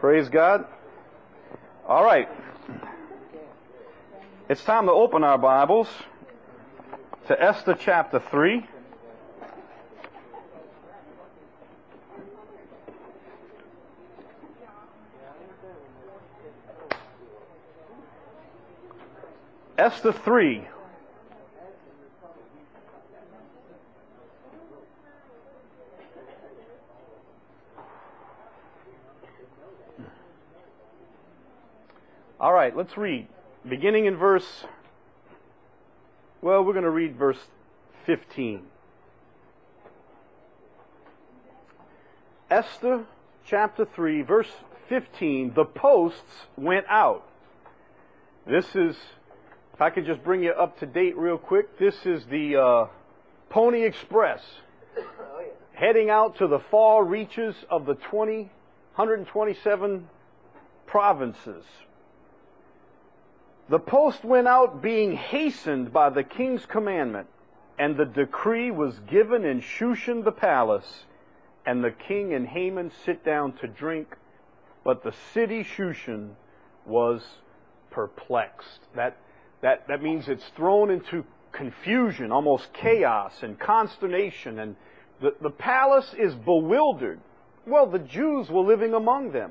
Praise God. All right. It's time to open our Bibles to Esther chapter 3. Esther 3. All right, let's read. Beginning in we're going to read verse 15. Esther chapter 3, verse 15. The posts went out. This is, if I could just bring you up to date real quick, this is the Pony Express heading out to the far reaches of the 127 provinces. The post went out being hastened by the king's commandment, and the decree was given in Shushan the palace, and the king and Haman sit down to drink, but the city Shushan was perplexed. That means it's thrown into confusion, almost chaos and consternation, and the palace is bewildered. Well, the Jews were living among them.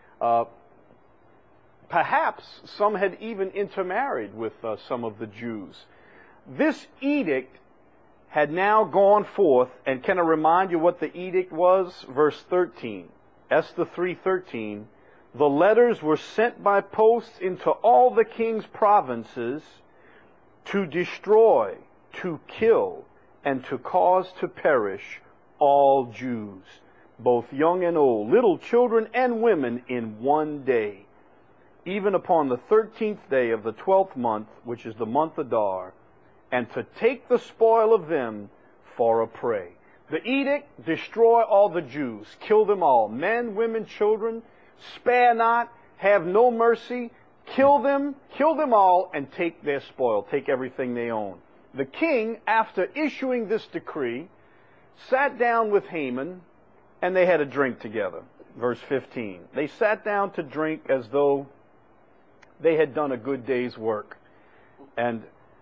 Perhaps some had even intermarried with some of the Jews. This edict had now gone forth, and can I remind you what the edict was? Verse 13, Esther 3:13. The letters were sent by posts into all the king's provinces to destroy, to kill, and to cause to perish all Jews, both young and old, little children and women, in one day. Even upon the 13th day of the 12th month, which is the month Adar, and to take the spoil of them for a prey. The edict: destroy all the Jews, kill them all, men, women, children, spare not, have no mercy, kill them all, and take their spoil, take everything they own. The king, after issuing this decree, sat down with Haman, and they had a drink together. Verse 15. They sat down to drink as though they had done a good day's work. And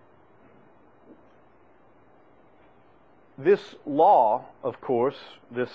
this law, of course, this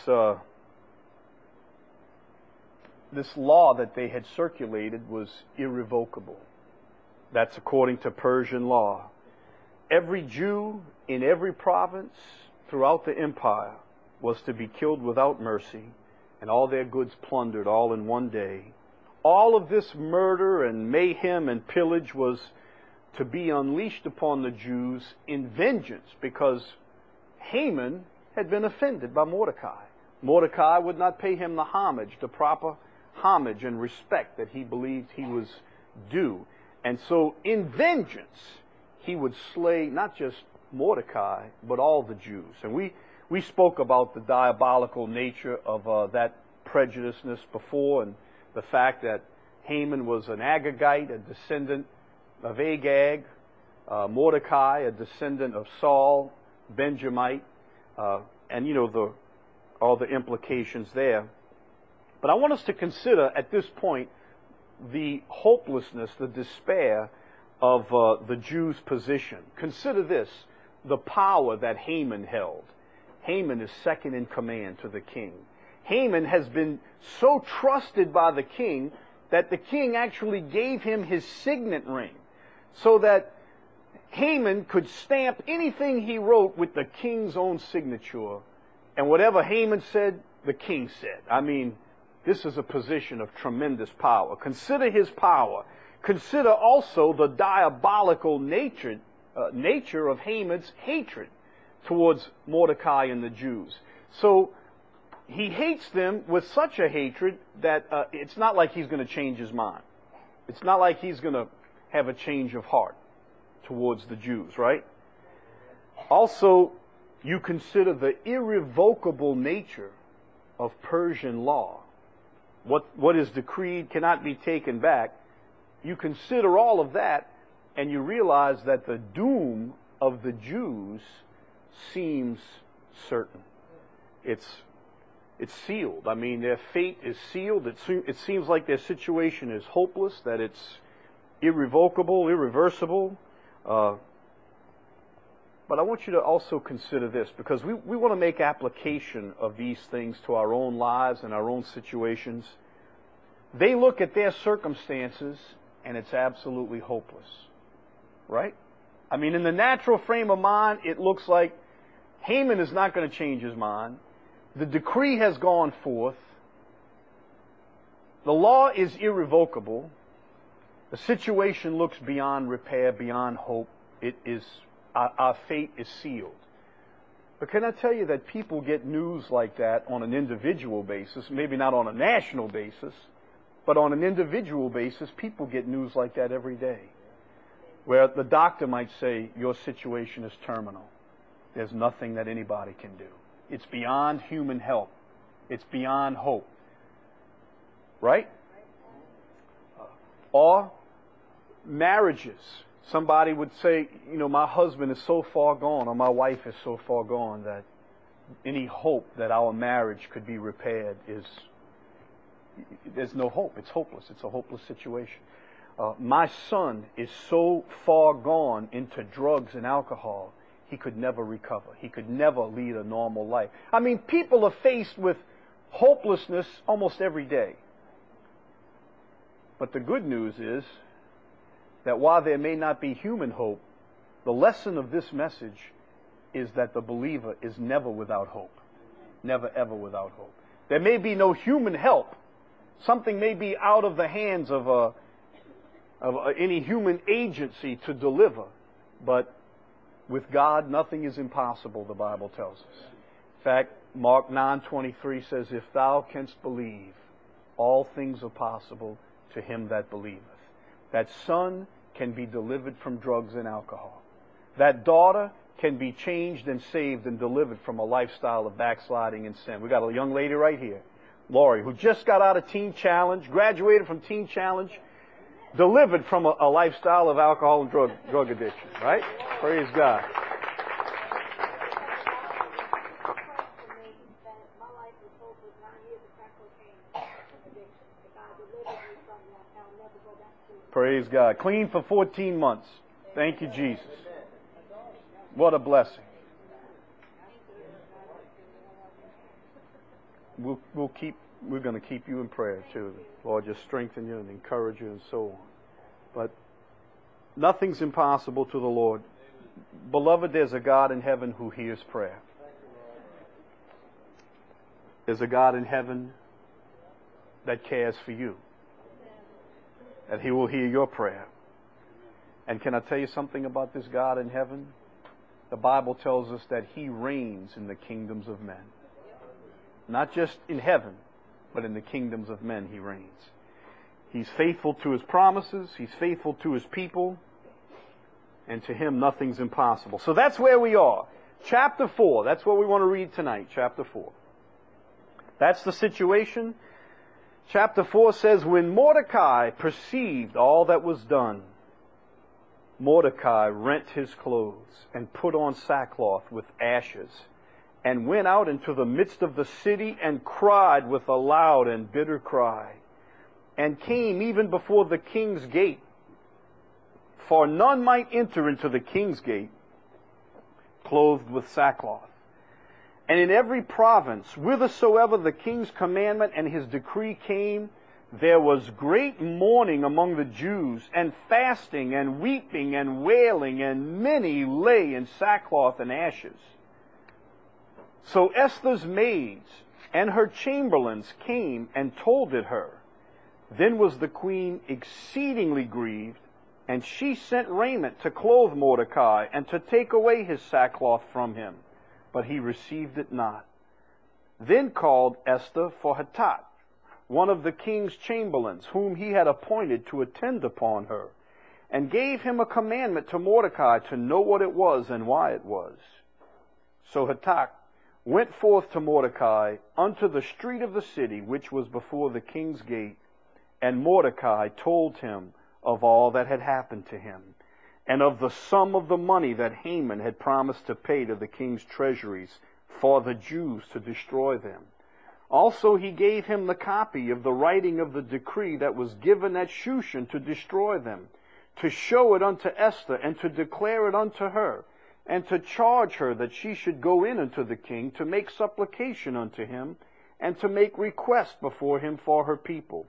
law that they had circulated was irrevocable. That's according to Persian law. Every Jew in every province throughout the empire was to be killed without mercy, and all their goods plundered all in one day. All of this murder and mayhem and pillage was to be unleashed upon the Jews in vengeance, because Haman had been offended by Mordecai. Mordecai would not pay him the proper homage and respect that he believed he was due. And so in vengeance, he would slay not just Mordecai, but all the Jews. And we spoke about the diabolical nature of that prejudiceness before, and the fact that Haman was an Agagite, a descendant of Agag, Mordecai, a descendant of Saul, Benjamite, and all the implications there. But I want us to consider at this point the hopelessness, the despair of the Jews' position. Consider this: the power that Haman held. Haman is second in command to the king. Haman has been so trusted by the king that the king actually gave him his signet ring, so that Haman could stamp anything he wrote with the king's own signature, and whatever Haman said, the king said. I mean, this is a position of tremendous power. Consider his power. Consider also the diabolical nature of Haman's hatred towards Mordecai and the Jews. So he hates them with such a hatred that it's not like he's going to change his mind. It's not like he's going to have a change of heart towards the Jews, right? Also, you consider the irrevocable nature of Persian law. What is decreed cannot be taken back. You consider all of that, and you realize that the doom of the Jews seems certain. It's It's sealed. I mean, their fate is sealed. It seems like their situation is hopeless, that it's irrevocable, irreversible. But I want you to also consider this, because we want to make application of these things to our own lives and our own situations. They look at their circumstances, and it's absolutely hopeless. Right? I mean, in the natural frame of mind, it looks like Haman is not going to change his mind. The decree has gone forth. The law is irrevocable. The situation looks beyond repair, beyond hope. It is, our fate is sealed. But can I tell you that people get news like that on an individual basis, maybe not on a national basis, but on an individual basis, people get news like that every day, where the doctor might say, your situation is terminal. There's nothing that anybody can do. It's beyond human help. It's beyond hope. Right? Or marriages. Somebody would say, my husband is so far gone, or my wife is so far gone, that any hope that our marriage could be repaired there's no hope. It's hopeless. It's a hopeless situation. My son is so far gone into drugs and alcohol, he could never recover. He could never lead a normal life. I mean, people are faced with hopelessness almost every day. But the good news is that while there may not be human hope, the lesson of this message is that the believer is never without hope. Never, ever without hope. There may be no human help. Something may be out of the hands of any human agency to deliver. But with God, nothing is impossible, the Bible tells us. In fact, Mark 9:23 says, if thou canst believe, all things are possible to him that believeth. That son can be delivered from drugs and alcohol. That daughter can be changed and saved and delivered from a lifestyle of backsliding and sin. We got a young lady right here, Lori, who just got out of Teen Challenge, graduated from Teen Challenge, delivered from a lifestyle of alcohol and drug addiction, right? Praise God. Praise God. Clean for 14 months. Thank you, Jesus. What a blessing. We're going to keep you in prayer too. Lord, just strengthen you and encourage you and so on. But nothing's impossible to the Lord. Beloved, there's a God in heaven who hears prayer. There's a God in heaven that cares for you. That He will hear your prayer. And can I tell you something about this God in heaven? The Bible tells us that He reigns in the kingdoms of men. Not just in heaven, but in the kingdoms of men He reigns. He's faithful to His promises. He's faithful to His people. And to Him, nothing's impossible. So that's where we are. Chapter 4. That's what we want to read tonight. Chapter 4. That's the situation. Chapter 4 says, when Mordecai perceived all that was done, Mordecai rent his clothes and put on sackcloth with ashes, and went out into the midst of the city and cried with a loud and bitter cry, and came even before the king's gate. For none might enter into the king's gate clothed with sackcloth. And in every province, whithersoever the king's commandment and his decree came, there was great mourning among the Jews, and fasting, and weeping, and wailing, and many lay in sackcloth and ashes. So Esther's maids and her chamberlains came and told it her. Then was the queen exceedingly grieved, and she sent raiment to clothe Mordecai, and to take away his sackcloth from him. But he received it not. Then called Esther for Hatat, one of the king's chamberlains, whom he had appointed to attend upon her, and gave him a commandment to Mordecai to know what it was and why it was. So Hatat went forth to Mordecai unto the street of the city, which was before the king's gate, and Mordecai told him of all that had happened to him, and of the sum of the money that Haman had promised to pay to the king's treasuries for the Jews to destroy them. Also he gave him the copy of the writing of the decree that was given at Shushan to destroy them, to show it unto Esther, and to declare it unto her, and to charge her that she should go in unto the king, to make supplication unto him, and to make request before him for her people.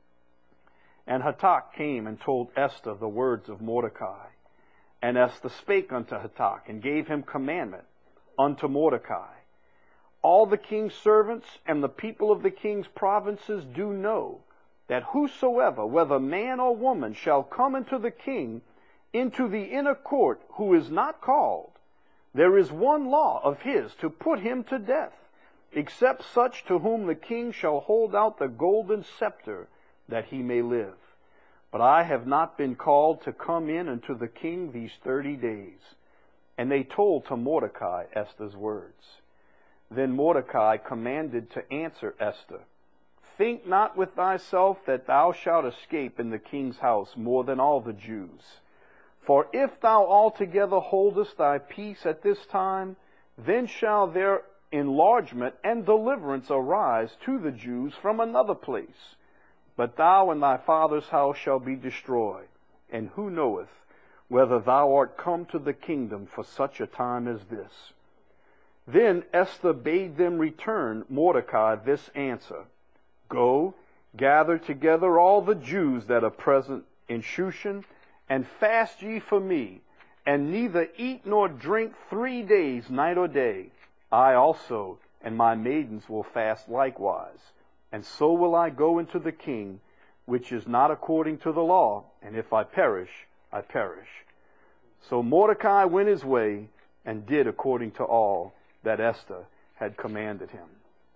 And Hatak came and told Esther the words of Mordecai. And Esther spake unto Hatak, and gave him commandment unto Mordecai. All the king's servants and the people of the king's provinces do know that whosoever, whether man or woman, shall come into the king, into the inner court, who is not called, there is one law of his to put him to death, except such to whom the king shall hold out the golden scepter, that he may live. But I have not been called to come in unto the king these 30 days. And they told to Mordecai Esther's words. Then Mordecai commanded to answer Esther, Think not with thyself that thou shalt escape in the king's house more than all the Jews. For if thou altogether holdest thy peace at this time, then shall their enlargement and deliverance arise to the Jews from another place. But thou and thy father's house shall be destroyed. And who knoweth whether thou art come to the kingdom for such a time as this? Then Esther bade them return Mordecai this answer, Go, gather together all the Jews that are present in Shushan, and fast ye for me, and neither eat nor drink 3 days, night or day. I also and my maidens will fast likewise. And so will I go into the king, which is not according to the law, and if I perish, I perish. So Mordecai went his way, and did according to all that Esther had commanded him.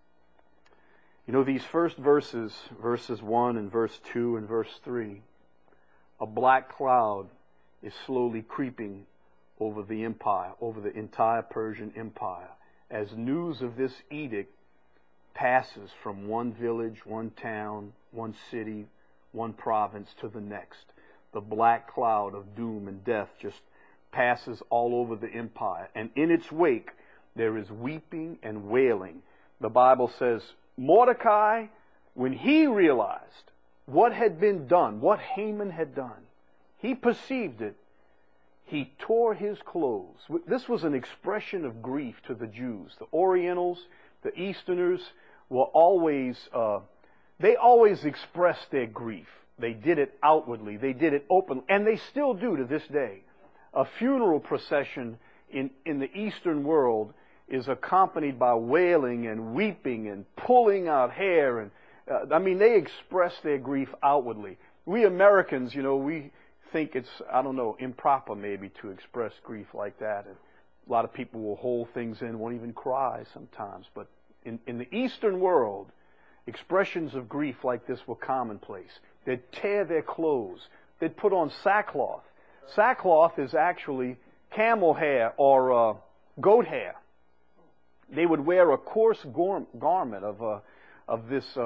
You know, these first verses, verses 1 and verse 2 and verse 3, a black cloud is slowly creeping over the empire, over the entire Persian Empire, as news of this edict passes from one village, one town, one city, one province to the next. The black cloud of doom and death just passes all over the empire. And in its wake, there is weeping and wailing. The Bible says, Mordecai, when he realized what had been done, what Haman had done, he perceived it. He tore his clothes. This was an expression of grief to the Jews. The Orientals, the Easterners were always, they always expressed their grief. They did it outwardly. They did it openly. And they still do to this day. A funeral procession in the Eastern world is accompanied by wailing and weeping and pulling out hair. And they express their grief outwardly. We Americans, we think it's, improper maybe to express grief like that. And a lot of people will hold things in, won't even cry sometimes. But in the Eastern world, expressions of grief like this were commonplace. They'd tear their clothes. They'd put on sackcloth. Sackcloth is actually camel hair or goat hair. They would wear a coarse garment of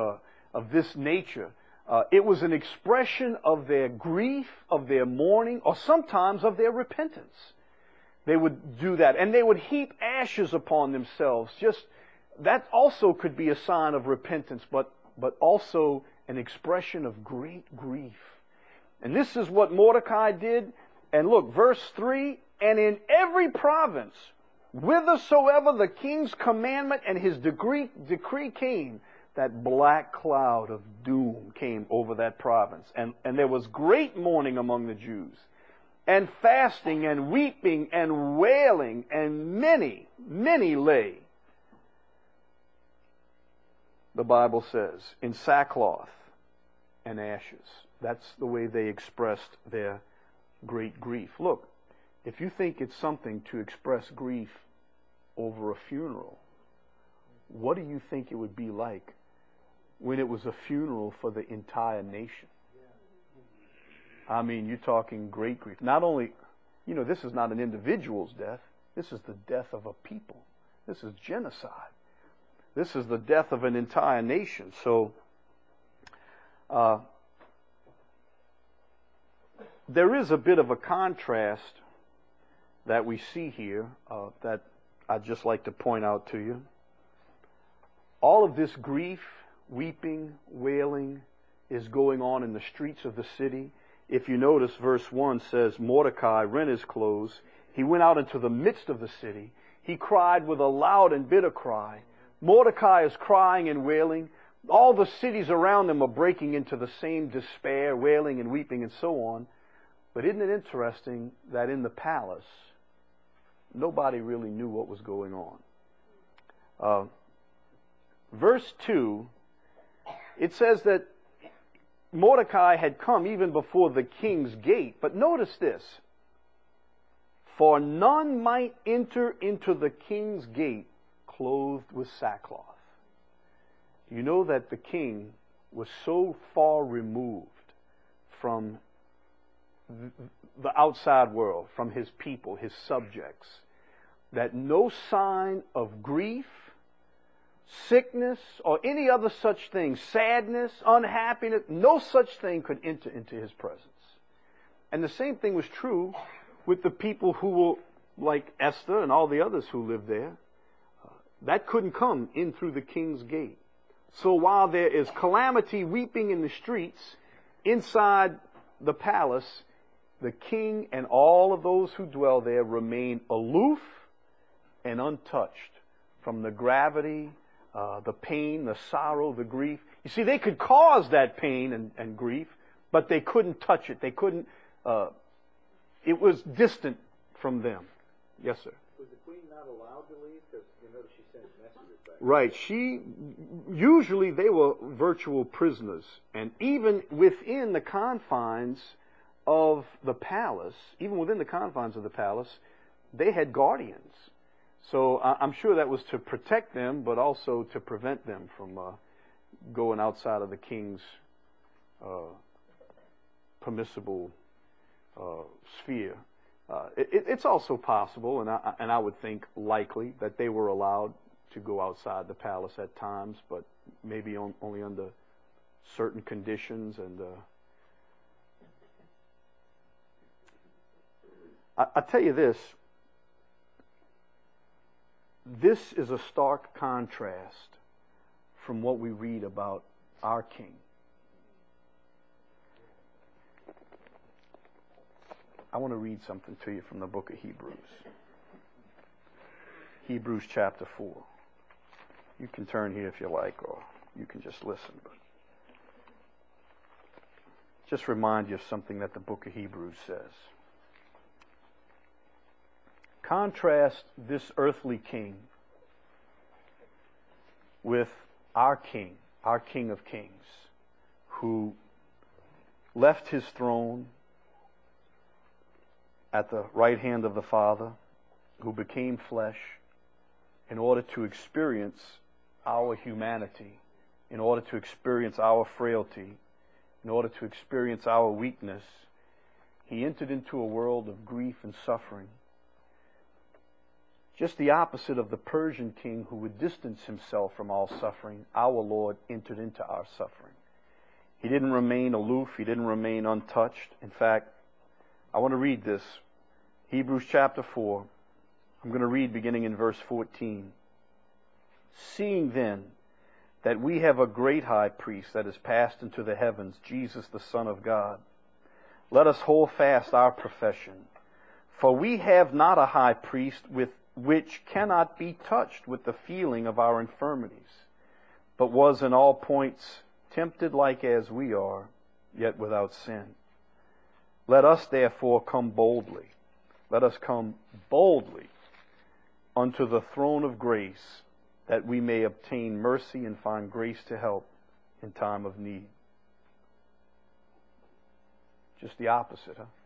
this nature. It was an expression of their grief, of their mourning, or sometimes of their repentance. They would do that, and they would heap ashes upon themselves. That also could be a sign of repentance, but also an expression of great grief. And this is what Mordecai did. And look, verse 3, and in every province, whithersoever the king's commandment and his decree came, that black cloud of doom came over that province. And there was great mourning among the Jews, and fasting and weeping and wailing, and many, many lay, the Bible says, in sackcloth and ashes. That's the way they expressed their great grief. Look, if you think it's something to express grief over a funeral, what do you think it would be like when it was a funeral for the entire nation? You're talking great grief. Not only, this is not an individual's death. This is the death of a people. This is genocide. This is the death of an entire nation. So, there is a bit of a contrast that we see here that I'd just like to point out to you. All of this grief, weeping, wailing is going on in the streets of the city. If you notice, verse 1 says, Mordecai rent his clothes. He went out into the midst of the city. He cried with a loud and bitter cry. Mordecai is crying and wailing. All the cities around them are breaking into the same despair, wailing and weeping and so on. But isn't it interesting that in the palace, nobody really knew what was going on? Verse 2, it says that Mordecai had come even before the king's gate. But notice this. For none might enter into the king's gate clothed with sackcloth. You know that the king was so far removed from the outside world, from his people, his subjects, that no sign of grief, sickness, or any other such thing, sadness, unhappiness, no such thing could enter into his presence. And the same thing was true with the people who were like Esther and all the others who lived there. That couldn't come in through the king's gate. So while there is calamity weeping in the streets, inside the palace, the king and all of those who dwell there remain aloof and untouched from the gravity, the pain, the sorrow, the grief. You see, they could cause that pain and grief, but they couldn't touch it. They couldn't, it was distant from them. Yes, sir. Was the queen not allowed to leave? Because you know she sent messages back. Right. Usually they were virtual prisoners. And even within the confines of the palace, they had guardians. So I'm sure that was to protect them, but also to prevent them from going outside of the king's permissible sphere. It's also possible, and I would think likely, that they were allowed to go outside the palace at times, but maybe only under certain conditions. And I tell you this. This is a stark contrast from what we read about our king. I want to read something to you from the book of Hebrews. Hebrews chapter 4. You can turn here if you like, or you can just listen. But just remind you of something that the book of Hebrews says. Contrast this earthly king with our King of Kings, who left his throne at the right hand of the Father, who became flesh in order to experience our humanity, in order to experience our frailty, in order to experience our weakness. He entered into a world of grief and suffering. Just the opposite of the Persian king who would distance himself from all suffering, our Lord entered into our suffering. He didn't remain aloof. He didn't remain untouched. In fact, I want to read this. Hebrews chapter 4. I'm going to read beginning in verse 14. Seeing then that we have a great high priest that is passed into the heavens, Jesus the Son of God, let us hold fast our profession. For we have not a high priest which cannot be touched with the feeling of our infirmities, but was in all points tempted like as we are, yet without sin. Let us therefore come boldly. Let us come boldly unto the throne of grace, that we may obtain mercy and find grace to help in time of need. Just the opposite, huh?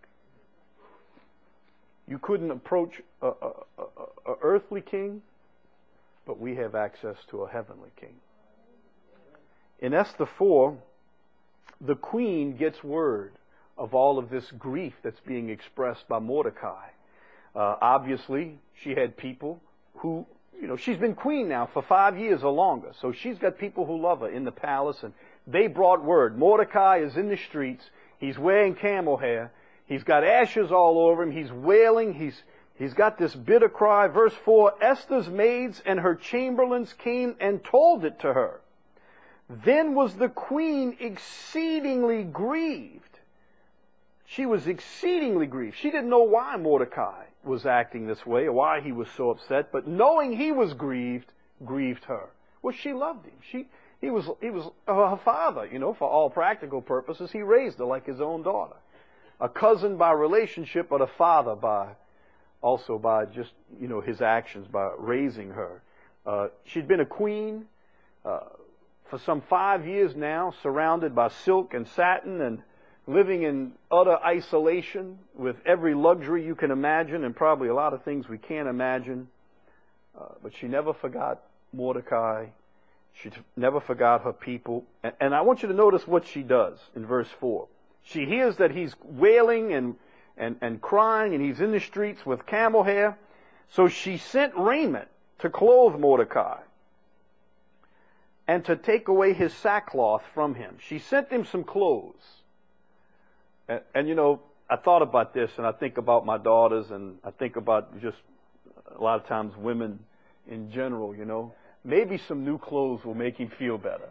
You couldn't approach a earthly king, but we have access to a heavenly king. In Esther 4, the queen gets word of all of this grief that's being expressed by Mordecai. Obviously, she had people who, she's been queen now for 5 years or longer, so she's got people who love her in the palace, and they brought word. Mordecai is in the streets. He's wearing camel hair. He's got ashes all over him. He's wailing. He's got this bitter cry. Verse 4, Esther's maids and her chamberlains came and told it to her. Then was the queen exceedingly grieved. She was exceedingly grieved. She didn't know why Mordecai was acting this way or why he was so upset, but knowing he was grieved her. Well, she loved him. He was her father, for all practical purposes. He raised her like his own daughter. A cousin by relationship, but a father by just, his actions, by raising her. She'd been a queen for some 5 years now, surrounded by silk and satin and living in utter isolation with every luxury you can imagine and probably a lot of things we can't imagine. But she never forgot Mordecai. She never forgot her people. And I want you to notice what she does in verse 4. She hears that he's wailing and crying, and he's in the streets with camel hair. So she sent raiment to clothe Mordecai and to take away his sackcloth from him. She sent him some clothes. And I thought about this, and I think about my daughters, and I think about just a lot of times women in general, Maybe some new clothes will make him feel better.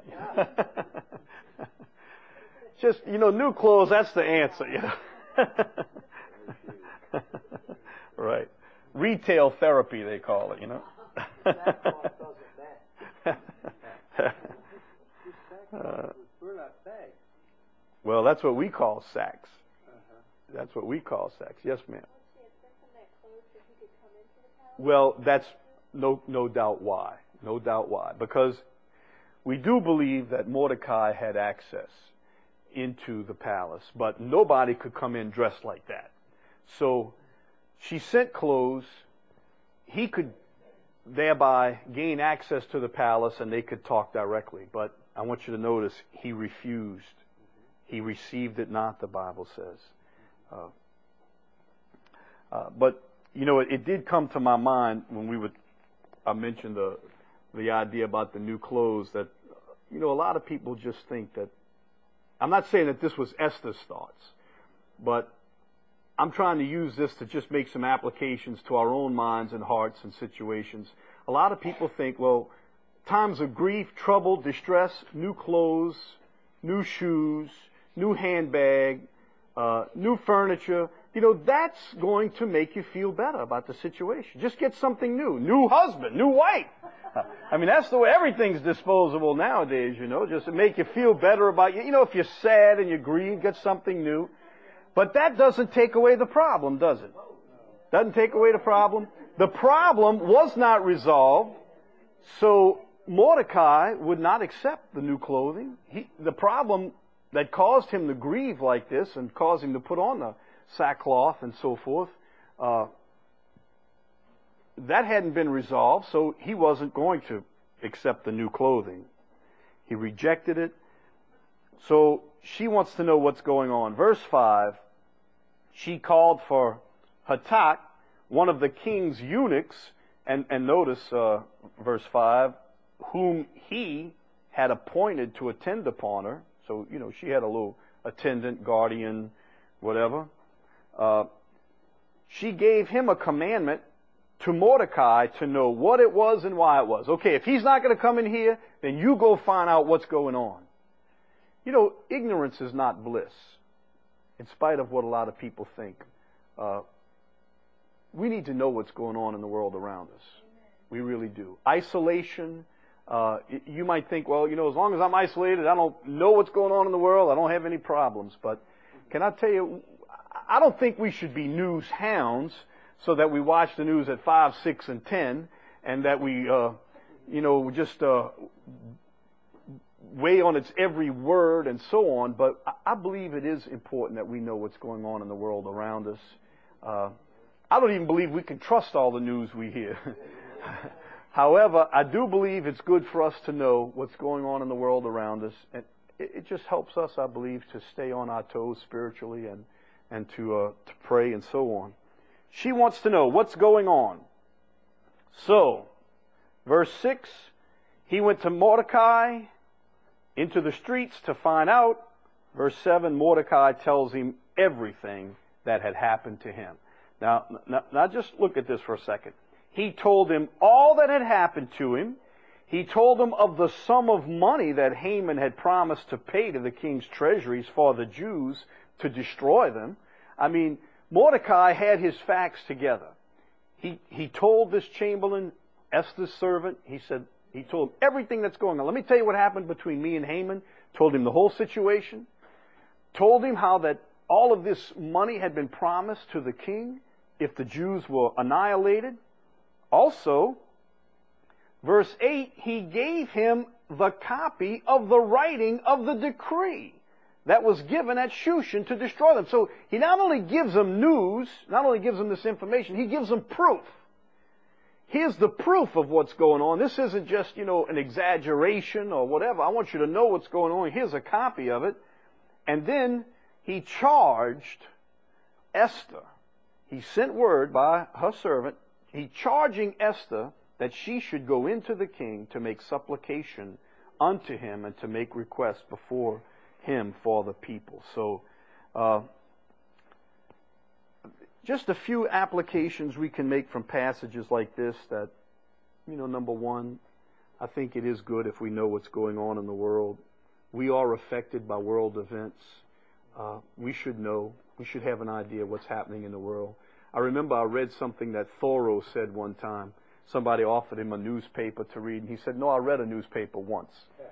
Just, new clothes, that's the answer, Right. Retail therapy, they call it, Well, that's what we call sacks. That's what we call sacks. Yes, ma'am. Well, that's no doubt why. No doubt why. Because we do believe that Mordecai had access into the palace, but nobody could come in dressed like that. So she sent clothes. He could thereby gain access to the palace and they could talk directly. But I want you to notice he refused. He received it not, the Bible says. But, it did come to my mind when I mentioned the idea about the new clothes that, a lot of people just think that, I'm not saying that this was Esther's thoughts, but I'm trying to use this to just make some applications to our own minds and hearts and situations. A lot of people think, well, times of grief, trouble, distress, new clothes, new shoes, new handbag, new furniture, that's going to make you feel better about the situation. Just get something new. New husband, new wife. That's the way everything's disposable nowadays, just to make you feel better about you. If you're sad and you grieve, get something new. But that doesn't take away the problem, does it? Doesn't take away the problem. The problem was not resolved, so Mordecai would not accept the new clothing. The problem that caused him to grieve like this and caused him to put on the sackcloth and so forth, that hadn't been resolved, so he wasn't going to accept the new clothing. He rejected it. So she wants to know what's going on. Verse 5, she called for Hatak, one of the king's eunuchs, and notice verse 5, whom he had appointed to attend upon her. So, she had a little attendant, guardian, whatever. She gave him a commandment to Mordecai to know what it was and why it was. Okay, if he's not going to come in here, then you go find out what's going on. Ignorance is not bliss, in spite of what a lot of people think. We need to know what's going on in the world around us. We really do. Isolation. You might think, well, as long as I'm isolated, I don't know what's going on in the world, I don't have any problems. But can I tell you, I don't think we should be news hounds so that we watch the news at 5, 6, and 10, and that we, just weigh on its every word and so on. But I believe it is important that we know what's going on in the world around us. I don't even believe we can trust all the news we hear. However, I do believe it's good for us to know what's going on in the world around us. And it just helps us, I believe, to stay on our toes spiritually and to pray and so on. She wants to know what's going on. So, verse 6, he went to Mordecai into the streets to find out. Verse 7, Mordecai tells him everything that had happened to him. Now just look at this for a second. He told him all that had happened to him. He told him of the sum of money that Haman had promised to pay to the king's treasuries for the Jews to destroy them. I mean, Mordecai had his facts together. He told this chamberlain, Esther's servant, he told him everything that's going on. Let me tell you what happened between me and Haman. Told him the whole situation. Told him how that all of this money had been promised to the king if the Jews were annihilated. Also, verse 8, he gave him the copy of the writing of the decree that was given at Shushan to destroy them. So he not only gives them news, not only gives them this information, he gives them proof. Here's the proof of what's going on. This isn't just, an exaggeration or whatever. I want you to know what's going on. Here's a copy of it. And then he charged Esther. He sent word by her servant, he charging Esther that she should go into the king to make supplication unto him and to make request before him for the people. So, just a few applications we can make from passages like this that, number one, I think it is good if we know what's going on in the world. We are affected by world events. We should know. We should have an idea of what's happening in the world. I remember I read something that Thoreau said one time. Somebody offered him a newspaper to read, and he said, "No, I read a newspaper once."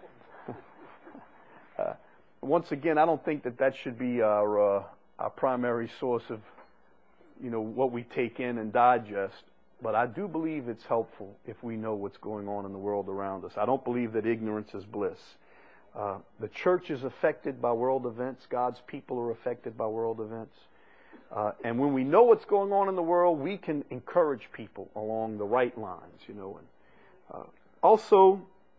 Once again, I don't think that should be our primary source of, what we take in and digest. But I do believe it's helpful if we know what's going on in the world around us. I don't believe that ignorance is bliss. The church is affected by world events. God's people are affected by world events. And when we know what's going on in the world, we can encourage people along the right lines, And also,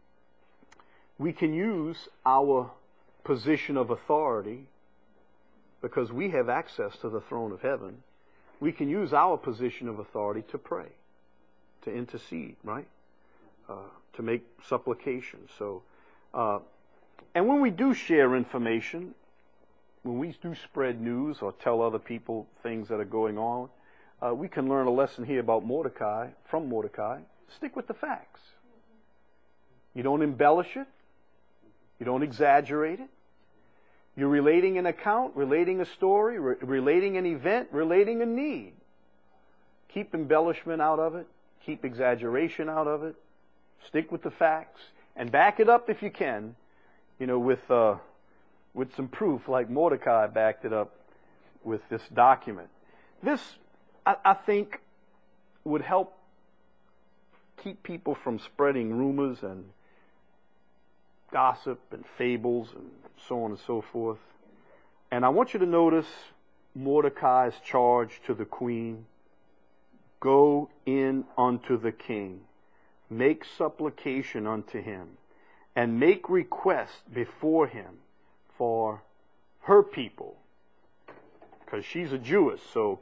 we can use our position of authority because we have access to the throne of heaven. We can use our position of authority to pray, to intercede, right? To make supplication. So, and when we do share information, when we do spread news or tell other people things that are going on, we can learn a lesson here about Mordecai, from Mordecai. Stick with the facts. You don't embellish it. You don't exaggerate it. You're relating an account, relating a story, relating an event, relating a need. Keep embellishment out of it. Keep exaggeration out of it. Stick with the facts. And back it up if you can, with some proof like Mordecai backed it up with this document. This, I think, would help keep people from spreading rumors and gossip and fables and so on and so forth. And I want you to notice Mordecai's charge to the queen. Go in unto the king, make supplication unto him, and make request before him for her people. Because she's a Jewess, so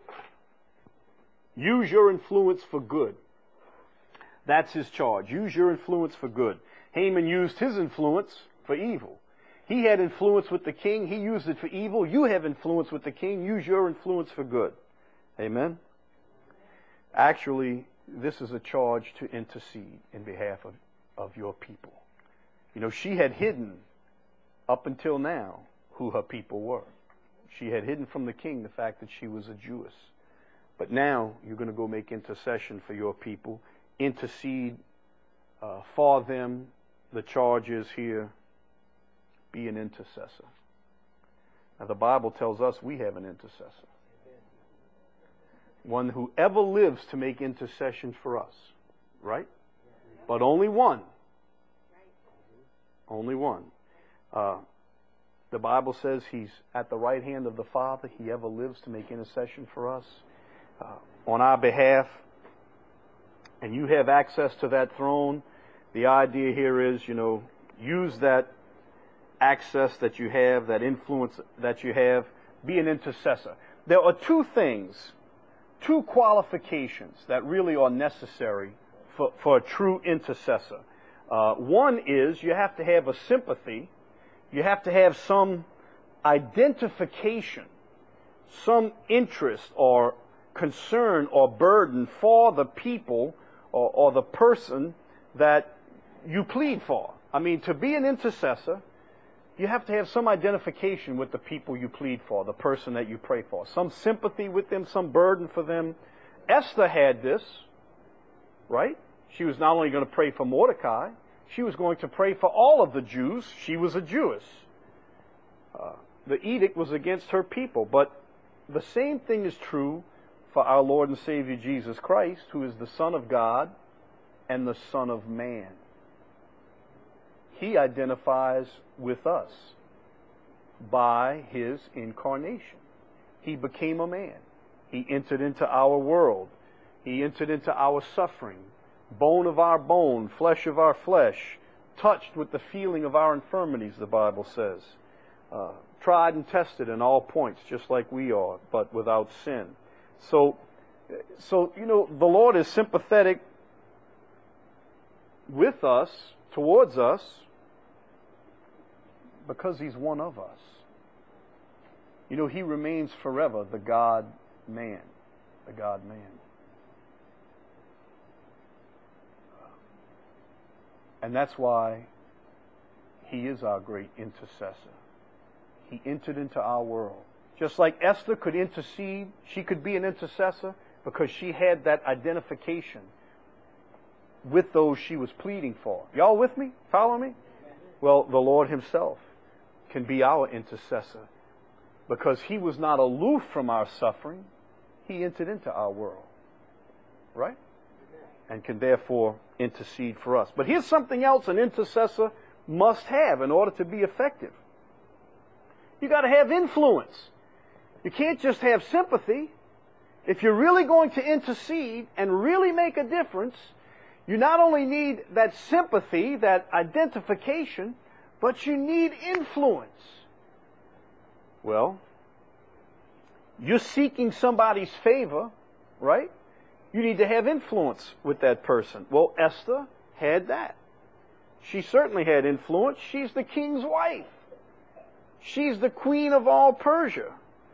use your influence for good. That's his charge. Use your influence for good. Haman used his influence for evil. He had influence with the king. He used it for evil. You have influence with the king. Use your influence for good. Amen? Actually, this is a charge to intercede in behalf of your people. She had hidden up until now who her people were. She had hidden from the king the fact that she was a Jewess. But now you're going to go make intercession for your people. Intercede for them. The charge is here, be an intercessor. Now the Bible tells us we have an intercessor. One who ever lives to make intercession for us. Right? But only one. Only one. The Bible says he's at the right hand of the Father. He ever lives to make intercession for us on our behalf. And you have access to that throne. The idea here is, use that access that you have, that influence that you have. Be an intercessor. There are two qualifications that really are necessary for a true intercessor. One is you have to have a sympathy. You have to have some identification, some interest or concern or burden for the people or the person that you plead for. I mean, to be an intercessor, you have to have some identification with the people you plead for, the person that you pray for. Some sympathy with them, some burden for them. Esther had this, right? She was not only going to pray for Mordecai, she was going to pray for all of the Jews. She was a Jewess. The edict was against her people. But the same thing is true for our Lord and Savior Jesus Christ, who is the Son of God and the Son of Man. He identifies with us by His incarnation. He became a man. He entered into our world. He entered into our suffering. Bone of our bone, flesh of our flesh, touched with the feeling of our infirmities, the Bible says. Tried and tested in all points, just like we are, but without sin. So, the Lord is sympathetic with us, towards us, because He's one of us. He remains forever the God-man. The God-man. And that's why He is our great intercessor. He entered into our world. Just like Esther could intercede, she could be an intercessor because she had that identification with those she was pleading for. Y'all with me? Follow me? Well, the Lord Himself can be our intercessor because He was not aloof from our suffering. He entered into our world. Right? And can therefore intercede for us. But here's something else an intercessor must have in order to be effective. You got to have influence. You can't just have sympathy. If you're really going to intercede and really make a difference, you not only need that sympathy, that identification, but you need influence. Well, you're seeking somebody's favor, right? You need to have influence with that person. Well, Esther had that. She certainly had influence. She's the king's wife. She's the queen of all Persia.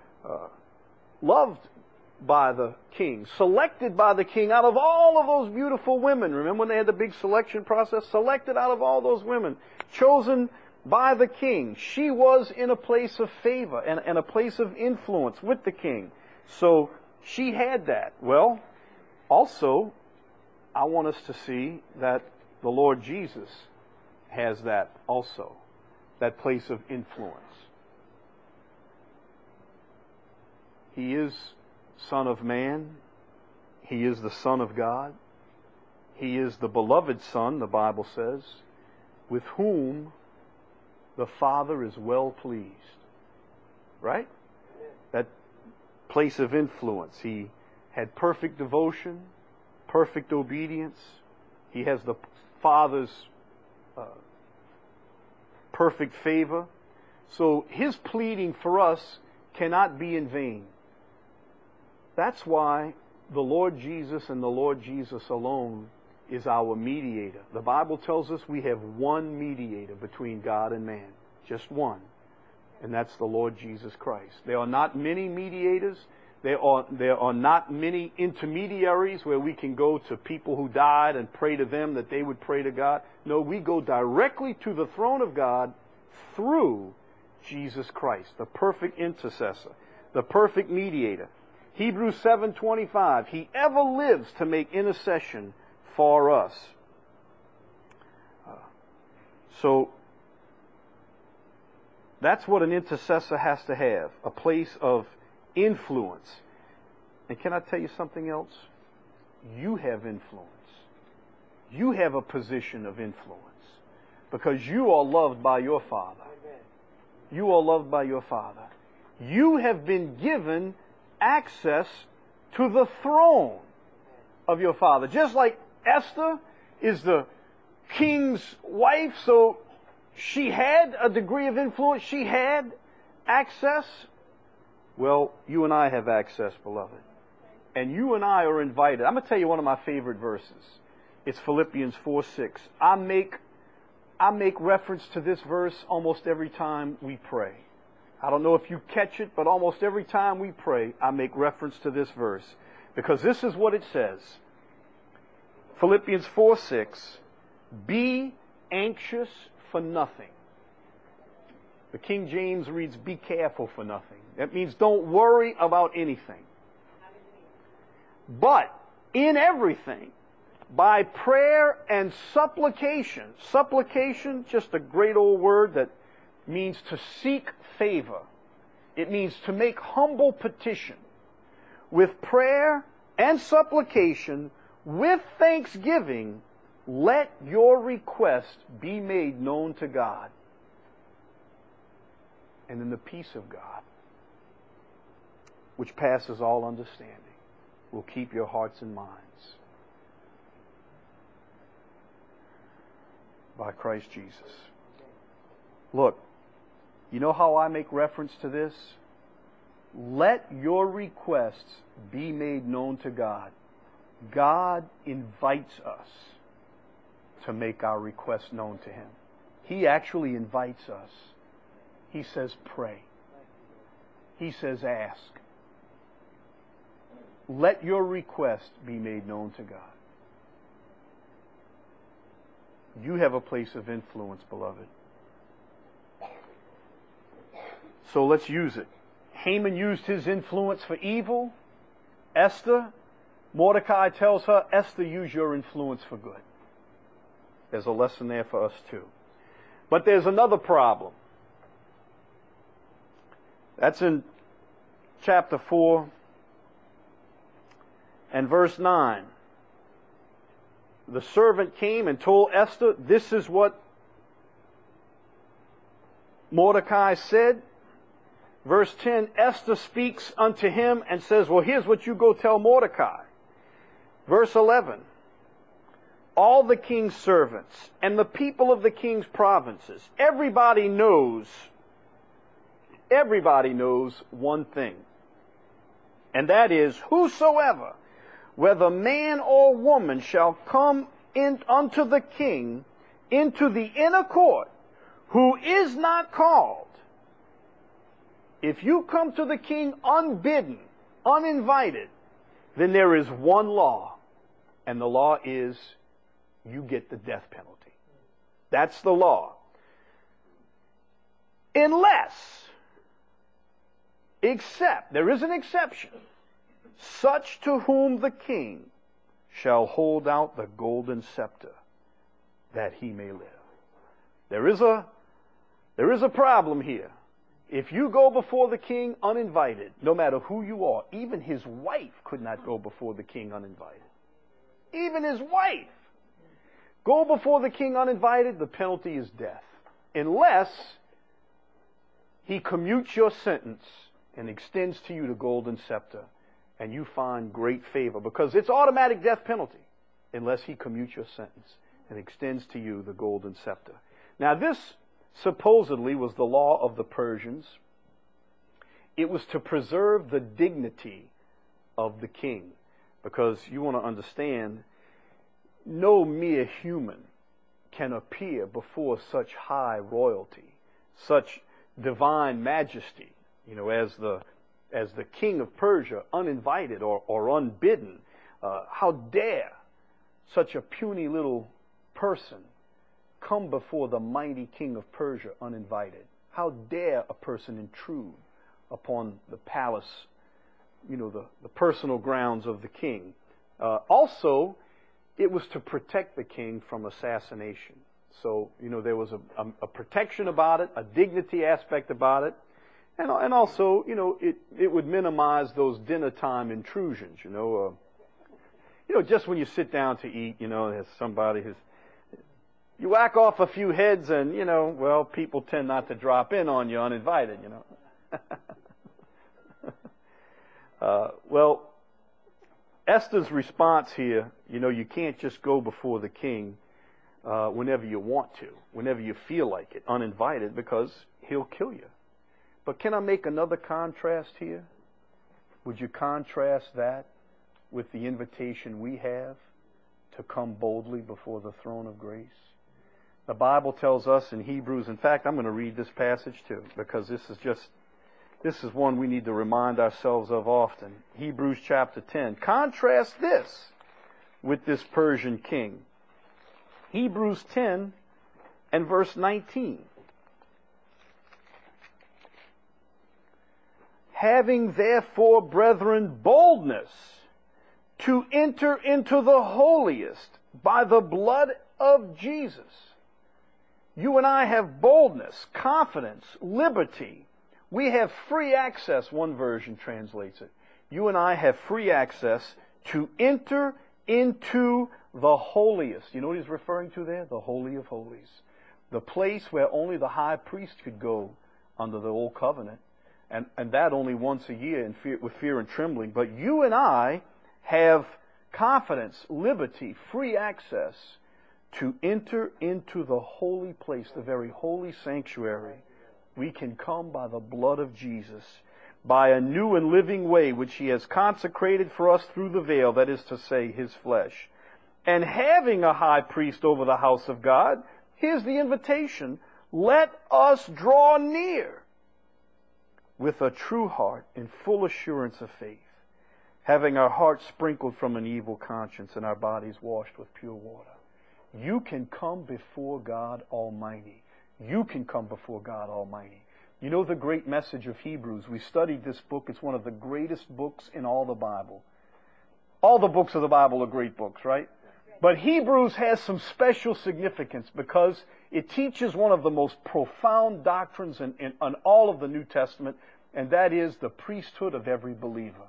Loved by the king. Selected by the king out of all of those beautiful women. Remember when they had the big selection process? Selected out of all those women. Chosen by the king. She was in a place of favor and a place of influence with the king. So she had that. Well, also, I want us to see that the Lord Jesus has that also. That place of influence. He is Son of Man. He is the Son of God. He is the beloved Son, the Bible says, with whom the Father is well pleased. Right? That place of influence. He had perfect devotion, perfect obedience. He has the Father's perfect favor. So His pleading for us cannot be in vain. That's why the Lord Jesus and the Lord Jesus alone is our mediator. The Bible tells us we have one mediator between God and man. Just one. And that's the Lord Jesus Christ. There are not many mediators. There are not many intermediaries where we can go to people who died and pray to them that they would pray to God. No, we go directly to the throne of God through Jesus Christ, the perfect intercessor, the perfect mediator. Hebrews 7:25, He ever lives to make intercession for us. So that's what an intercessor has to have, a place of influence. And can I tell you something else? You have influence. You have a position of influence because you are loved by your Father. You are loved by your Father. You have been given access to the throne of your Father. Just like Esther is the king's wife, so she had a degree of influence. She had access. Well, you and I have access, beloved. And you and I are invited. I'm going to tell you one of my favorite verses. It's Philippians 4:6. I make reference to this verse almost every time we pray. I don't know if you catch it, but almost every time we pray, I make reference to this verse. Because this is what it says. Philippians 4:6, be anxious for nothing. The King James reads, be careful for nothing. That means don't worry about anything. But in everything, by prayer and supplication. Supplication, just a great old word that means to seek favor. It means to make humble petition. With prayer and supplication, with thanksgiving, let your request be made known to God. And then the peace of God, which passes all understanding, will keep your hearts and minds by Christ Jesus. Look, you know how I make reference to this? Let your requests be made known to God. God invites us to make our requests known to Him. He actually invites us. He says, pray. He says, ask. Let your request be made known to God. You have a place of influence, beloved. So let's use it. Haman used his influence for evil. Mordecai tells her, Esther, use your influence for good. There's a lesson there for us too. But there's another problem. That's in chapter 4 and verse 9. The servant came and told Esther, this is what Mordecai said. Verse 10, Esther speaks unto him and says, well, here's what you go tell Mordecai. Verse 11, all the king's servants and the people of the king's provinces, everybody knows one thing. And that is, whosoever, whether man or woman, shall come in unto the king into the inner court, who is not called. If you come to the king unbidden, uninvited, then there is one law, and the law is you get the death penalty. That's the law. Except, there is an exception, such to whom the king shall hold out the golden scepter, that he may live. There is a problem here. If you go before the king uninvited, no matter who you are, even his wife could not go before the king uninvited. Even his wife. Go before the king uninvited, the penalty is death. Unless he commutes your sentence and extends to you the golden scepter, and you find great favor, because it's automatic death penalty, unless he commutes your sentence and extends to you the golden scepter. Now this supposedly was the law of the Persians. It was to preserve the dignity of the king, because you want to understand, no mere human can appear before such high royalty, such divine majesty, as the king of Persia, uninvited or unbidden. How dare such a puny little person come before the mighty king of Persia uninvited? How dare a person intrude upon the palace, the personal grounds of the king? Also, it was to protect the king from assassination. So, there was a protection about it, a dignity aspect about it. And also, it would minimize those dinner time intrusions, just when you sit down to eat, there's somebody you whack off a few heads and, people tend not to drop in on you uninvited, Well, Esther's response here, you can't just go before the king whenever you want to, whenever you feel like it, uninvited, because he'll kill you. But can I make another contrast here? Would you contrast that with the invitation we have to come boldly before the throne of grace? The Bible tells us in Hebrews, in fact, I'm going to read this passage too, because this is just, This is one we need to remind ourselves of often. Hebrews chapter 10. Contrast this with this Persian king. Hebrews 10 and verse 19. Having therefore, brethren, boldness to enter into the holiest by the blood of Jesus. You and I have boldness, confidence, liberty. We have free access, one version translates it. You and I have free access to enter into the holiest. You know what he's referring to there? The Holy of Holies. The place where only the high priest could go under the old covenant. And that only once a year with fear and trembling. But you and I have confidence, liberty, free access to enter into the holy place, the very holy sanctuary. We can come by the blood of Jesus, by a new and living way which He has consecrated for us through the veil, that is to say, His flesh. And having a high priest over the house of God, here's the invitation: let us draw near with a true heart in full assurance of faith, having our hearts sprinkled from an evil conscience and our bodies washed with pure water. You can come before God Almighty. You can come before God Almighty. You know the great message of Hebrews. We studied this book. It's one of the greatest books in all the Bible. All the books of the Bible are great books, right? But Hebrews has some special significance because it teaches one of the most profound doctrines in all of the New Testament, and that is the priesthood of every believer.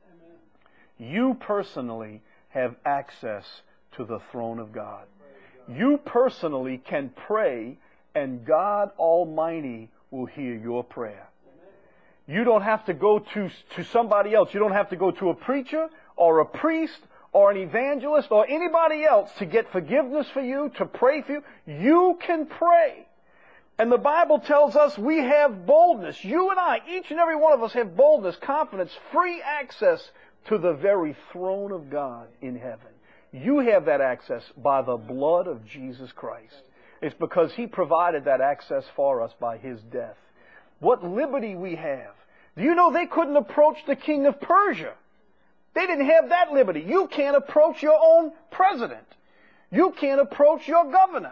Amen. You personally have access to the throne of God. You personally can pray, and God Almighty will hear your prayer. You don't have to go to somebody else. You don't have to go to a preacher or a priest or an evangelist or anybody else to get forgiveness for you, to pray for you. You can pray. And the Bible tells us we have boldness. You and I, each and every one of us have boldness, confidence, free access to the very throne of God in heaven. You have that access by the blood of Jesus Christ. It's because He provided that access for us by His death. What liberty we have. Do you know they couldn't approach the king of Persia? They didn't have that liberty. You can't approach your own president. You can't approach your governor.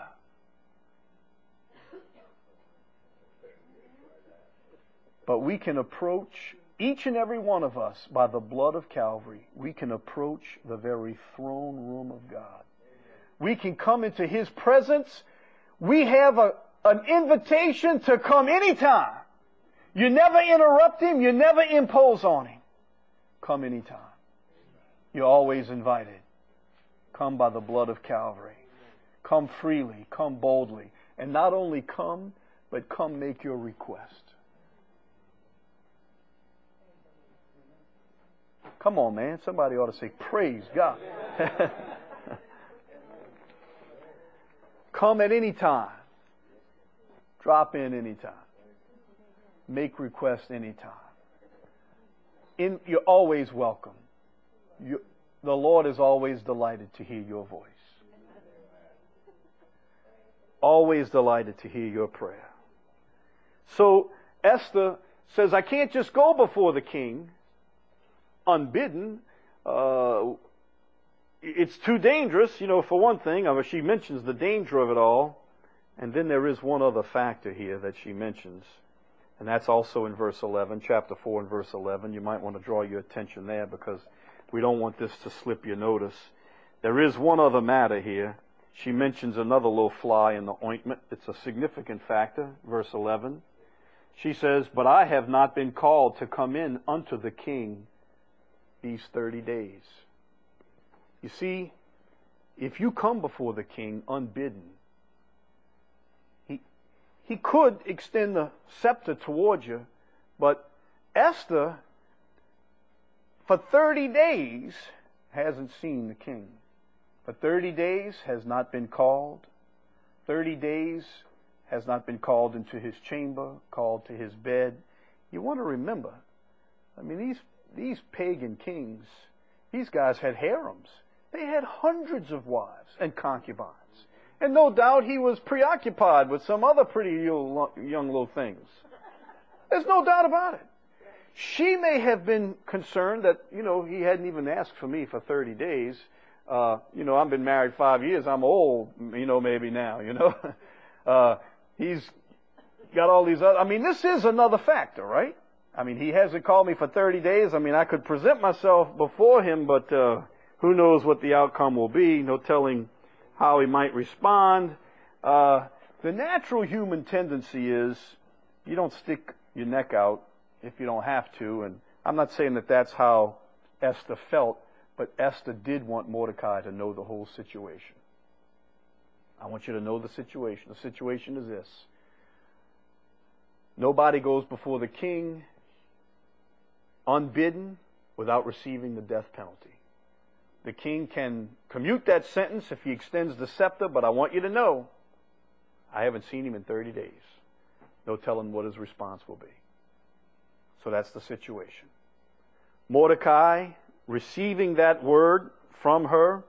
But we can approach, each and every one of us, by the blood of Calvary. We can approach the very throne room of God. We can come into His presence. We have an invitation to come anytime. You never interrupt Him. You never impose on Him. Come anytime. You're always invited. Come by the blood of Calvary. Come freely. Come boldly. And not only come, but come make your request. Come on, man. Somebody ought to say, praise God. Come at any time. Drop in any time. Make requests any time. You're always welcome. The Lord is always delighted to hear your voice. Always delighted to hear your prayer. So Esther says, I can't just go before the king unbidden. It's too dangerous, for one thing. She mentions the danger of it all. And then there is one other factor here that she mentions. And that's also in verse 11, chapter 4 and verse 11. You might want to draw your attention there because we don't want this to slip your notice. There is one other matter here. She mentions another little fly in the ointment. It's a significant factor. Verse 11. She says, but I have not been called to come in unto the king these 30 days. You see, if you come before the king unbidden, he could extend the scepter towards you, but Esther, for 30 days, hasn't seen the king. For 30 days has not been called. 30 days has not been called into his chamber, called to his bed. You want to remember, these pagan kings, these guys had harems. They had hundreds of wives and concubines. And no doubt he was preoccupied with some other pretty young little things. There's no doubt about it. She may have been concerned that, he hadn't even asked for me for 30 days. I've been married 5 years. I'm old, maybe now, he's got all these other, this is another factor, right? He hasn't called me for 30 days. I could present myself before him, but who knows what the outcome will be. No telling how he might respond. The natural human tendency is you don't stick your neck out if you don't have to. And I'm not saying that that's how Esther felt, but Esther did want Mordecai to know the whole situation. I want you to know the situation. The situation is this. Nobody goes before the king unbidden without receiving the death penalty. The king can commute that sentence if he extends the scepter, but I want you to know, I haven't seen him in 30 days. No telling what his response will be. So that's the situation. Mordecai receiving that word from her.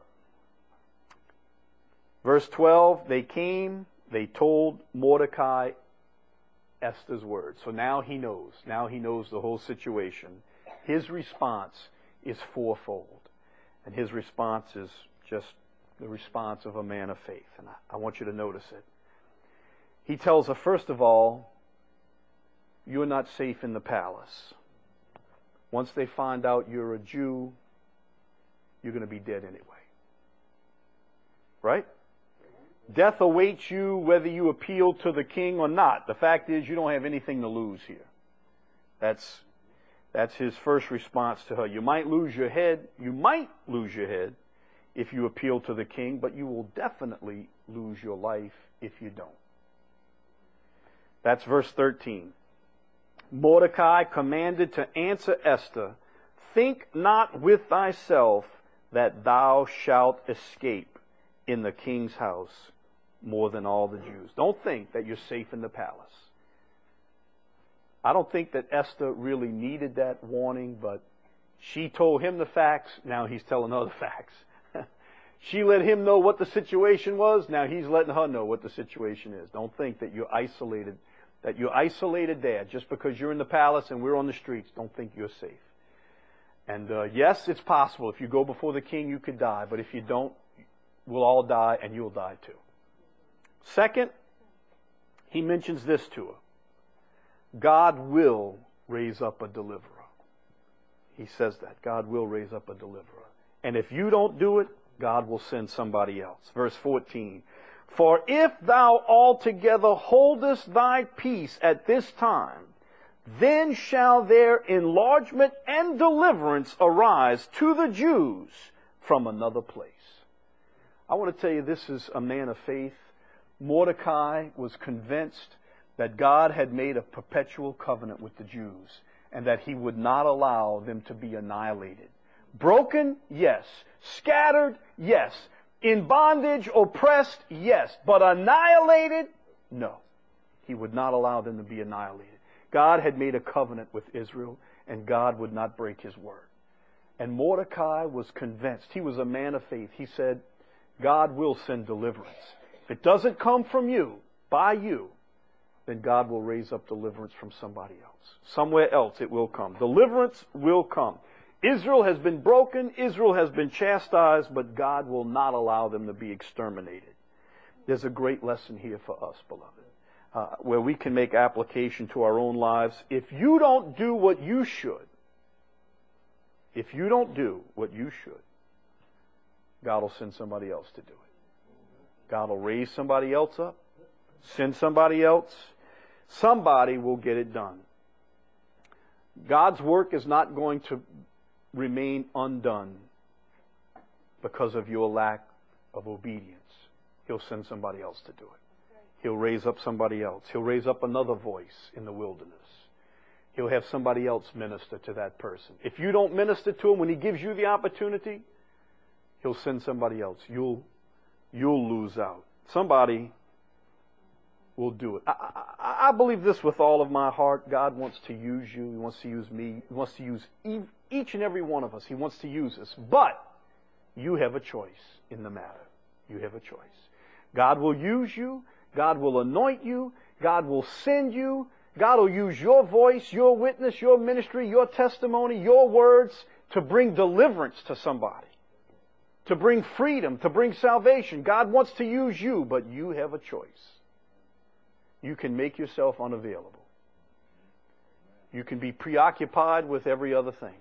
Verse 12, they came, they told Mordecai Esther's word. So now he knows. Now he knows the whole situation. His response is fourfold. And his response is just the response of a man of faith. And I want you to notice it. He tells her, first of all, you're not safe in the palace. Once they find out you're a Jew, you're going to be dead anyway. Right? Death awaits you whether you appeal to the king or not. The fact is you don't have anything to lose here. That's his first response to her. You might lose your head. You might lose your head if you appeal to the king, but you will definitely lose your life if you don't. That's verse 13. Mordecai commanded to answer Esther, think not with thyself that thou shalt escape in the king's house more than all the Jews. Don't think that you're safe in the palace. I don't think that Esther really needed that warning, but she told him the facts. Now he's telling her the facts. She let him know what the situation was. Now he's letting her know what the situation is. Don't think that you're isolated. That you're isolated there just because you're in the palace and we're on the streets. Don't think you're safe. And yes, it's possible. If you go before the king, you could die. But if you don't, we'll all die and you'll die too. Second, he mentions this to her. God will raise up a deliverer. He says that. God will raise up a deliverer. And if you don't do it, God will send somebody else. Verse 14. For if thou altogether holdest thy peace at this time, then shall there enlargement and deliverance arise to the Jews from another place. I want to tell you, this is a man of faith. Mordecai was convinced that God had made a perpetual covenant with the Jews and that he would not allow them to be annihilated. Broken? Yes. Scattered? Yes. In bondage, oppressed? Yes. But annihilated? No. He would not allow them to be annihilated. God had made a covenant with Israel, and God would not break his word. And Mordecai was convinced. He was a man of faith. He said, God will send deliverance. If it doesn't come from you, by you, then God will raise up deliverance from somebody else. Somewhere else it will come. Deliverance will come. Israel has been broken. Israel has been chastised, but God will not allow them to be exterminated. There's a great lesson here for us, beloved, where we can make application to our own lives. If you don't do what you should, God will send somebody else to do it. God will raise somebody else up, send somebody else. Somebody will get it done. God's work is not going to remain undone because of your lack of obedience. He'll send somebody else to do it. He'll raise up somebody else. He'll raise up another voice in the wilderness. He'll have somebody else minister to that person. If you don't minister to him when he gives you the opportunity, he'll send somebody else. You'll lose out. Somebody will do it. I believe this with all of my heart. God wants to use you. He wants to use me. He wants to use each and every one of us. He wants to use us. But you have a choice in the matter. You have a choice. God will use you. God will anoint you. God will send you. God will use your voice, your witness, your ministry, your testimony, your words to bring deliverance to somebody, to bring freedom, to bring salvation. God wants to use you, but you have a choice. You can make yourself unavailable. You can be preoccupied with every other thing.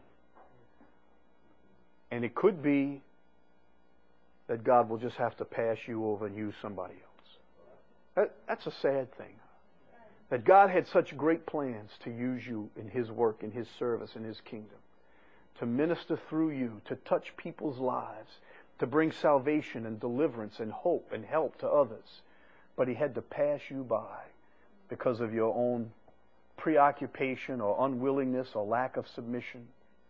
And it could be that God will just have to pass you over and use somebody else. That's a sad thing. That God had such great plans to use you in His work, in His service, in His kingdom. To minister through you, to touch people's lives, to bring salvation and deliverance and hope and help to others. But He had to pass you by because of your own preoccupation or unwillingness or lack of submission.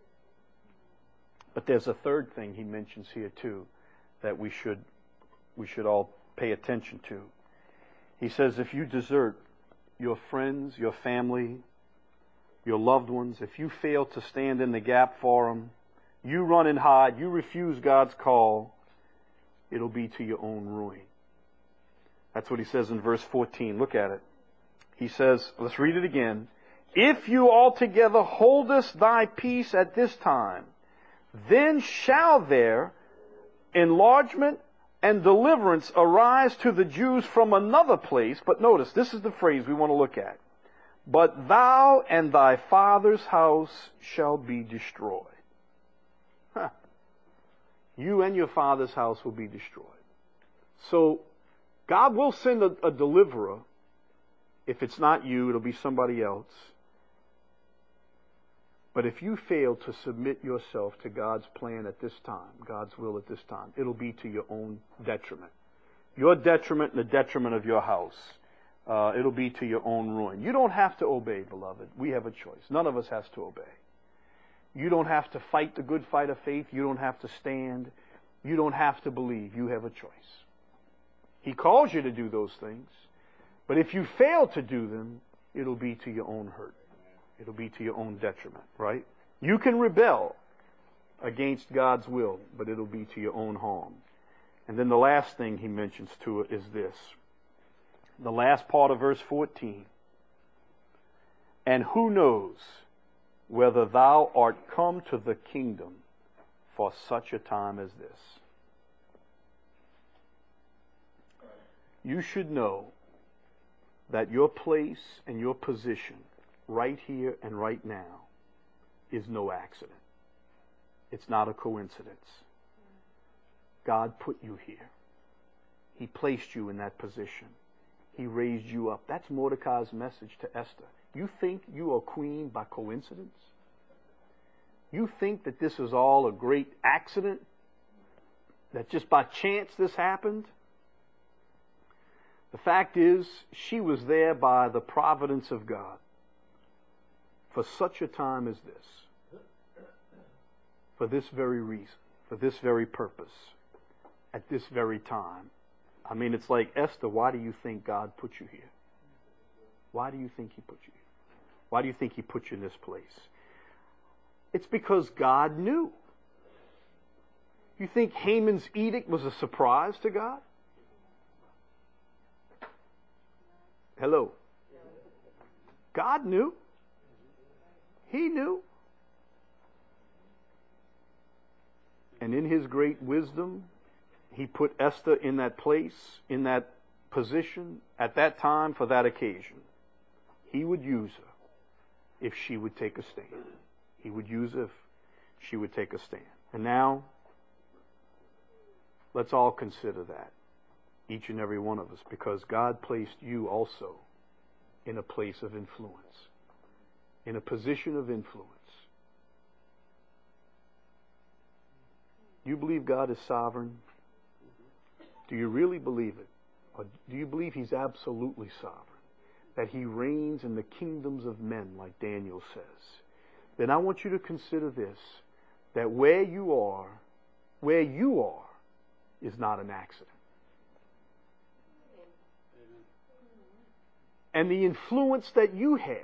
But there's a third thing He mentions here too that we should all pay attention to. He says, if you desert your friends, your family, your loved ones, if you fail to stand in the gap for them, you run and hide, you refuse God's call, it'll be to your own ruin. That's what he says in verse 14. Look at it. He says, let's read it again. If you altogether holdest thy peace at this time, then shall there enlargement and deliverance arise to the Jews from another place. But notice, this is the phrase we want to look at. But thou and thy father's house shall be destroyed. Huh. You and your father's house will be destroyed. So, God will send a deliverer. If it's not you, it'll be somebody else. But if you fail to submit yourself to God's plan at this time, God's will at this time, it'll be to your own detriment. Your detriment and the detriment of your house. It'll be to your own ruin. You don't have to obey, beloved. We have a choice. None of us has to obey. You don't have to fight the good fight of faith. You don't have to stand. You don't have to believe. You have a choice. He calls you to do those things. But if you fail to do them, it'll be to your own hurt. It'll be to your own detriment, right? You can rebel against God's will, but it'll be to your own harm. And then the last thing he mentions to it is this. The last part of verse 14. And who knows whether thou art come to the kingdom for such a time as this? You should know that your place and your position right here and right now is no accident. It's not a coincidence. God put you here. He placed you in that position. He raised you up. That's Mordecai's message to Esther. You think you are queen by coincidence? You think that this is all a great accident? That just by chance this happened? The fact is, she was there by the providence of God for such a time as this, for this very reason, for this very purpose, at this very time. I mean, it's like, Esther, why do you think God put you here? Why do you think He put you here? Why do you think He put you in this place? It's because God knew. You think Haman's edict was a surprise to God? Hello. God knew. He knew. And in His great wisdom, He put Esther in that place, in that position, at that time, for that occasion. He would use her if she would take a stand. He would use her if she would take a stand. And now, let's all consider that, each and every one of us, because God placed you also in a place of influence, in a position of influence. You believe God is sovereign? Do you really believe it? Or do you believe He's absolutely sovereign? That He reigns in the kingdoms of men, like Daniel says? Then I want you to consider this, that where you are is not an accident. And the influence that you have,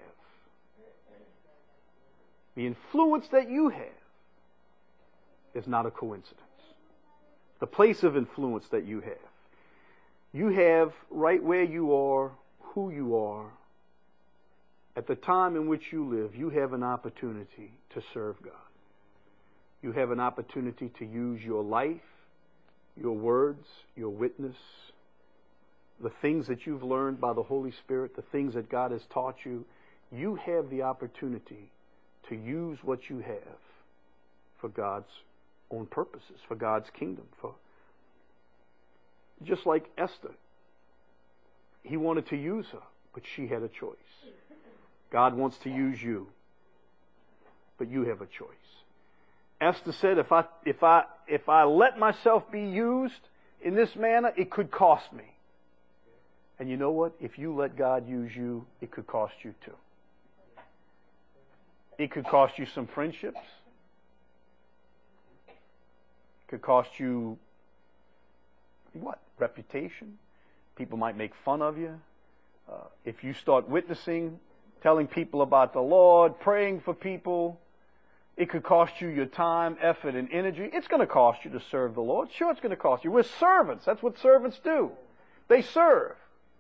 is not a coincidence. The place of influence that you have right where you are, who you are, at the time in which you live, you have an opportunity to serve God. You have an opportunity to use your life, your words, your witness, the things that you've learned by the Holy Spirit, the things that God has taught you. You have the opportunity to use what you have for God's own purposes, for God's kingdom. Just like Esther. He wanted to use her, but she had a choice. God wants to use you, but you have a choice. Esther said, if I let myself be used in this manner, it could cost me. And you know what? If you let God use you, it could cost you too. It could cost you some friendships. It could cost you, what? Reputation. People might make fun of you. If you start witnessing, telling people about the Lord, praying for people, it could cost you your time, effort, and energy. It's going to cost you to serve the Lord. Sure, it's going to cost you. We're servants. That's what servants do. They serve.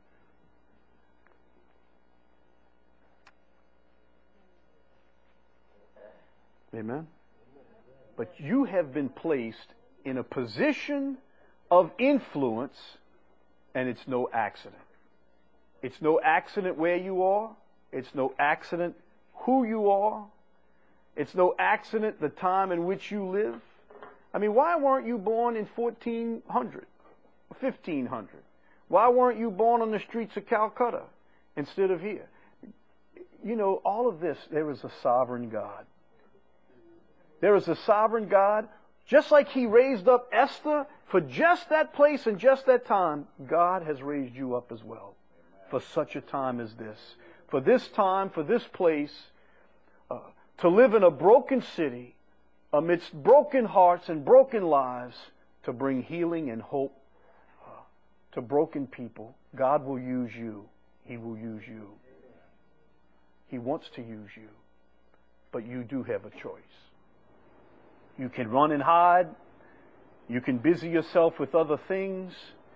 Amen? But you have been placed in a position of influence, and it's no accident. It's no accident where you are. It's no accident who you are. It's no accident the time in which you live. I mean, why weren't you born in 1400, 1500? Why weren't you born on the streets of Calcutta instead of here? You know, all of this, there is a sovereign God. There is a sovereign God. Just like He raised up Esther for just that place and just that time, God has raised you up as well for such a time as this. For this time, for this place, to live in a broken city, amidst broken hearts and broken lives, to bring healing and hope to broken people. God will use you. He will use you. He wants to use you. But you do have a choice. You can run and hide. You can busy yourself with other things.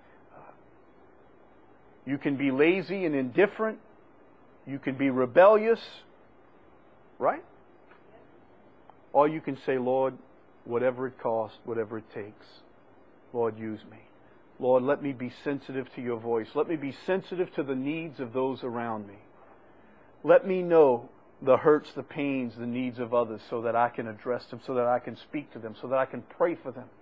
You can be lazy and indifferent. You can be rebellious. Right? Or you can say, Lord, whatever it costs, whatever it takes, Lord, use me. Lord, let me be sensitive to your voice. Let me be sensitive to the needs of those around me. Let me know the hurts, the pains, the needs of others so that I can address them, so that I can speak to them, so that I can pray for them.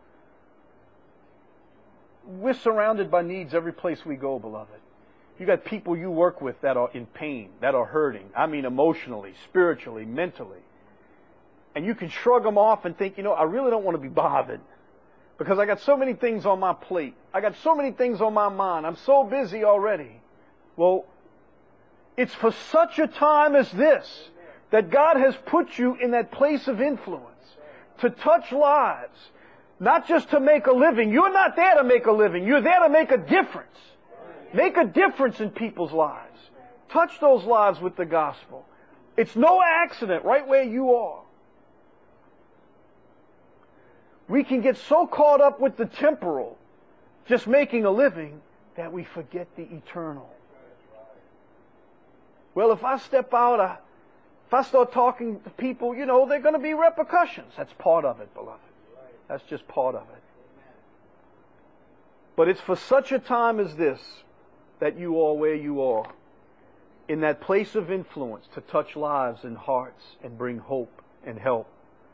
We're surrounded by needs every place we go, beloved. You got people you work with that are in pain, that are hurting. I mean emotionally, spiritually, mentally. And you can shrug them off and think, you know, I really don't want to be bothered because I got so many things on my plate. I got so many things on my mind. I'm so busy already. Well, it's for such a time as this that God has put you in that place of influence to touch lives, not just to make a living. You're not there to make a living. You're there to make a difference. Make a difference in people's lives. Touch those lives with the gospel. It's no accident right where you are. We can get so caught up with the temporal, just making a living, that we forget the eternal. Well, if I step out, if I start talking to people, you know, there are going to be repercussions. That's part of it, beloved. That's just part of it. But it's for such a time as this that you are where you are, in that place of influence to touch lives and hearts and bring hope and help.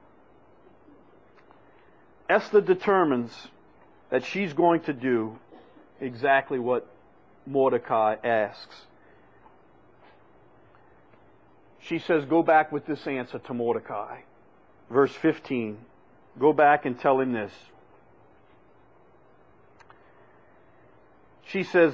Esther determines that she's going to do exactly what Mordecai asks. She says, go back with this answer to Mordecai. Verse 15. Go back and tell him this. She says,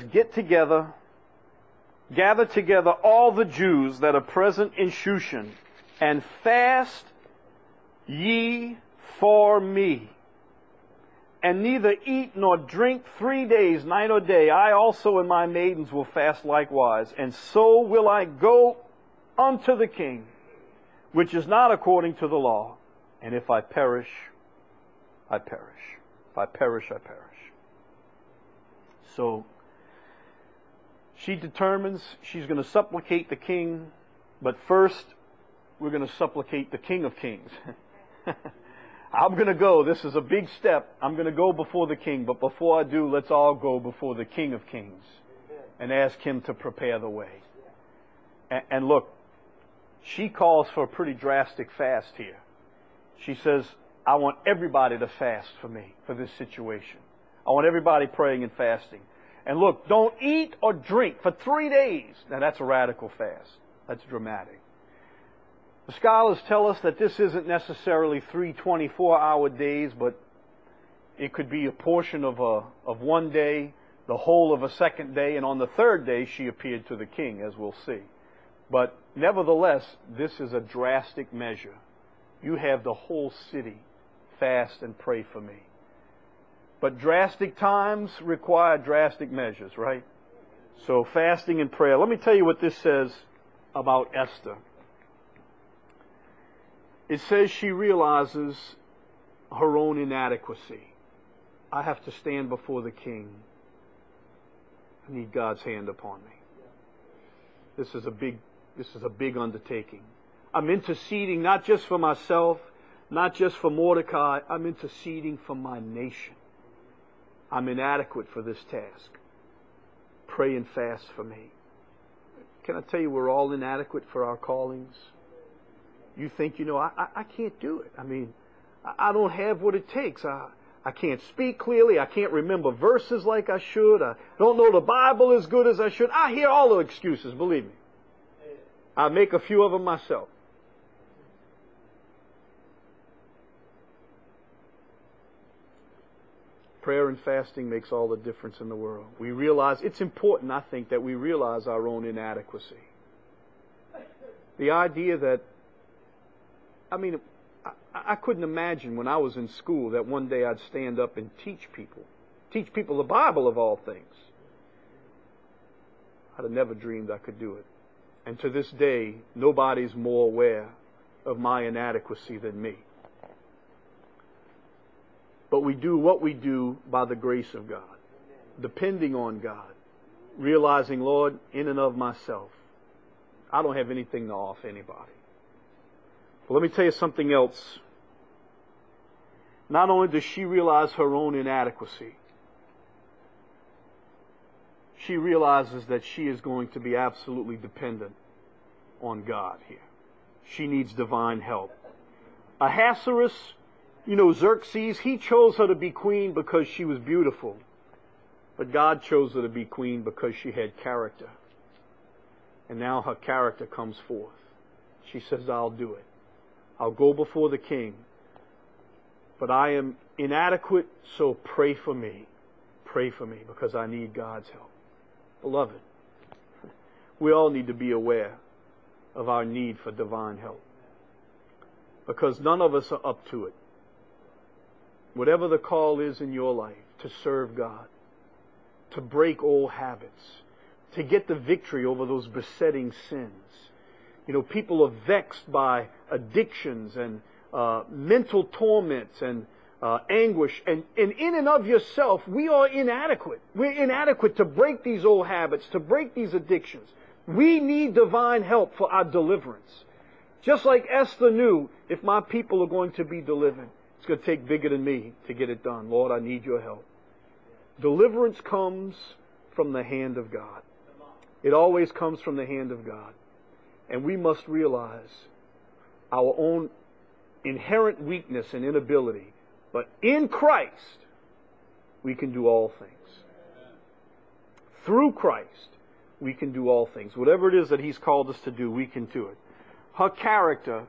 gather together all the Jews that are present in Shushan, and fast ye for me. And neither eat nor drink 3 days, night or day. I also and my maidens will fast likewise. And so will I go unto the king, which is not according to the law. And if I perish, I perish. If I perish, I perish. So she determines she's going to supplicate the king But first, we're going to supplicate the King of Kings. I'm going to go. This is a big step. I'm going to go before the King. But before I do, let's all go before the King of Kings and ask Him to prepare the way. And look, she calls for a pretty drastic fast here. She says, I want everybody to fast for me, for this situation. I want everybody praying and fasting. And look, don't eat or drink for 3 days. Now that's a radical fast. That's dramatic. The scholars tell us that this isn't necessarily 3 24-hour days, but it could be a portion of one day, the whole of a second day, and on the third day she appeared to the king, as we'll see. But nevertheless, this is a drastic measure. You have the whole city fast and pray for me. But drastic times require drastic measures, right? So fasting and prayer. Let me tell you what this says about Esther. It says she realizes her own inadequacy. I have to stand before the king. I need God's hand upon me. This is a big undertaking. I'm interceding not just for myself, not just for Mordecai. I'm interceding for my nation. I'm inadequate for this task. Pray and fast for me. Can I tell you, we're all inadequate for our callings? You think, I can't do it. I mean, I don't have what it takes. I can't speak clearly. I can't remember verses like I should. I don't know the Bible as good as I should. I hear all the excuses, believe me. I make a few of them myself. Prayer and fasting makes all the difference in the world. We realize, it's important, I think, that we realize our own inadequacy. The idea that, I couldn't imagine when I was in school that one day I'd stand up and teach people the Bible of all things. I'd have never dreamed I could do it. And to this day, nobody's more aware of my inadequacy than me. But we do what we do by the grace of God, depending on God, realizing, Lord, in and of myself, I don't have anything to offer anybody. But let me tell you something else. Not only does she realize her own inadequacy, she realizes that she is going to be absolutely dependent on God here. She needs divine help. Ahasuerus, Xerxes, he chose her to be queen because she was beautiful. But God chose her to be queen because she had character. And now her character comes forth. She says, I'll do it. I'll go before the king. But I am inadequate, so pray for me. Pray for me because I need God's help. Beloved, we all need to be aware of our need for divine help. Because none of us are up to it. Whatever the call is in your life, to serve God, to break old habits, to get the victory over those besetting sins. People are vexed by addictions and mental torments and anguish. And in and of yourself, we are inadequate. We're inadequate to break these old habits, to break these addictions. We need divine help for our deliverance. Just like Esther knew, if my people are going to be delivered, it's going to take bigger than me to get it done. Lord, I need your help. Deliverance comes from the hand of God. It always comes from the hand of God. And we must realize our own inherent weakness and inability. But in Christ, we can do all things. Through Christ, we can do all things. Whatever it is that He's called us to do, we can do it. Her character,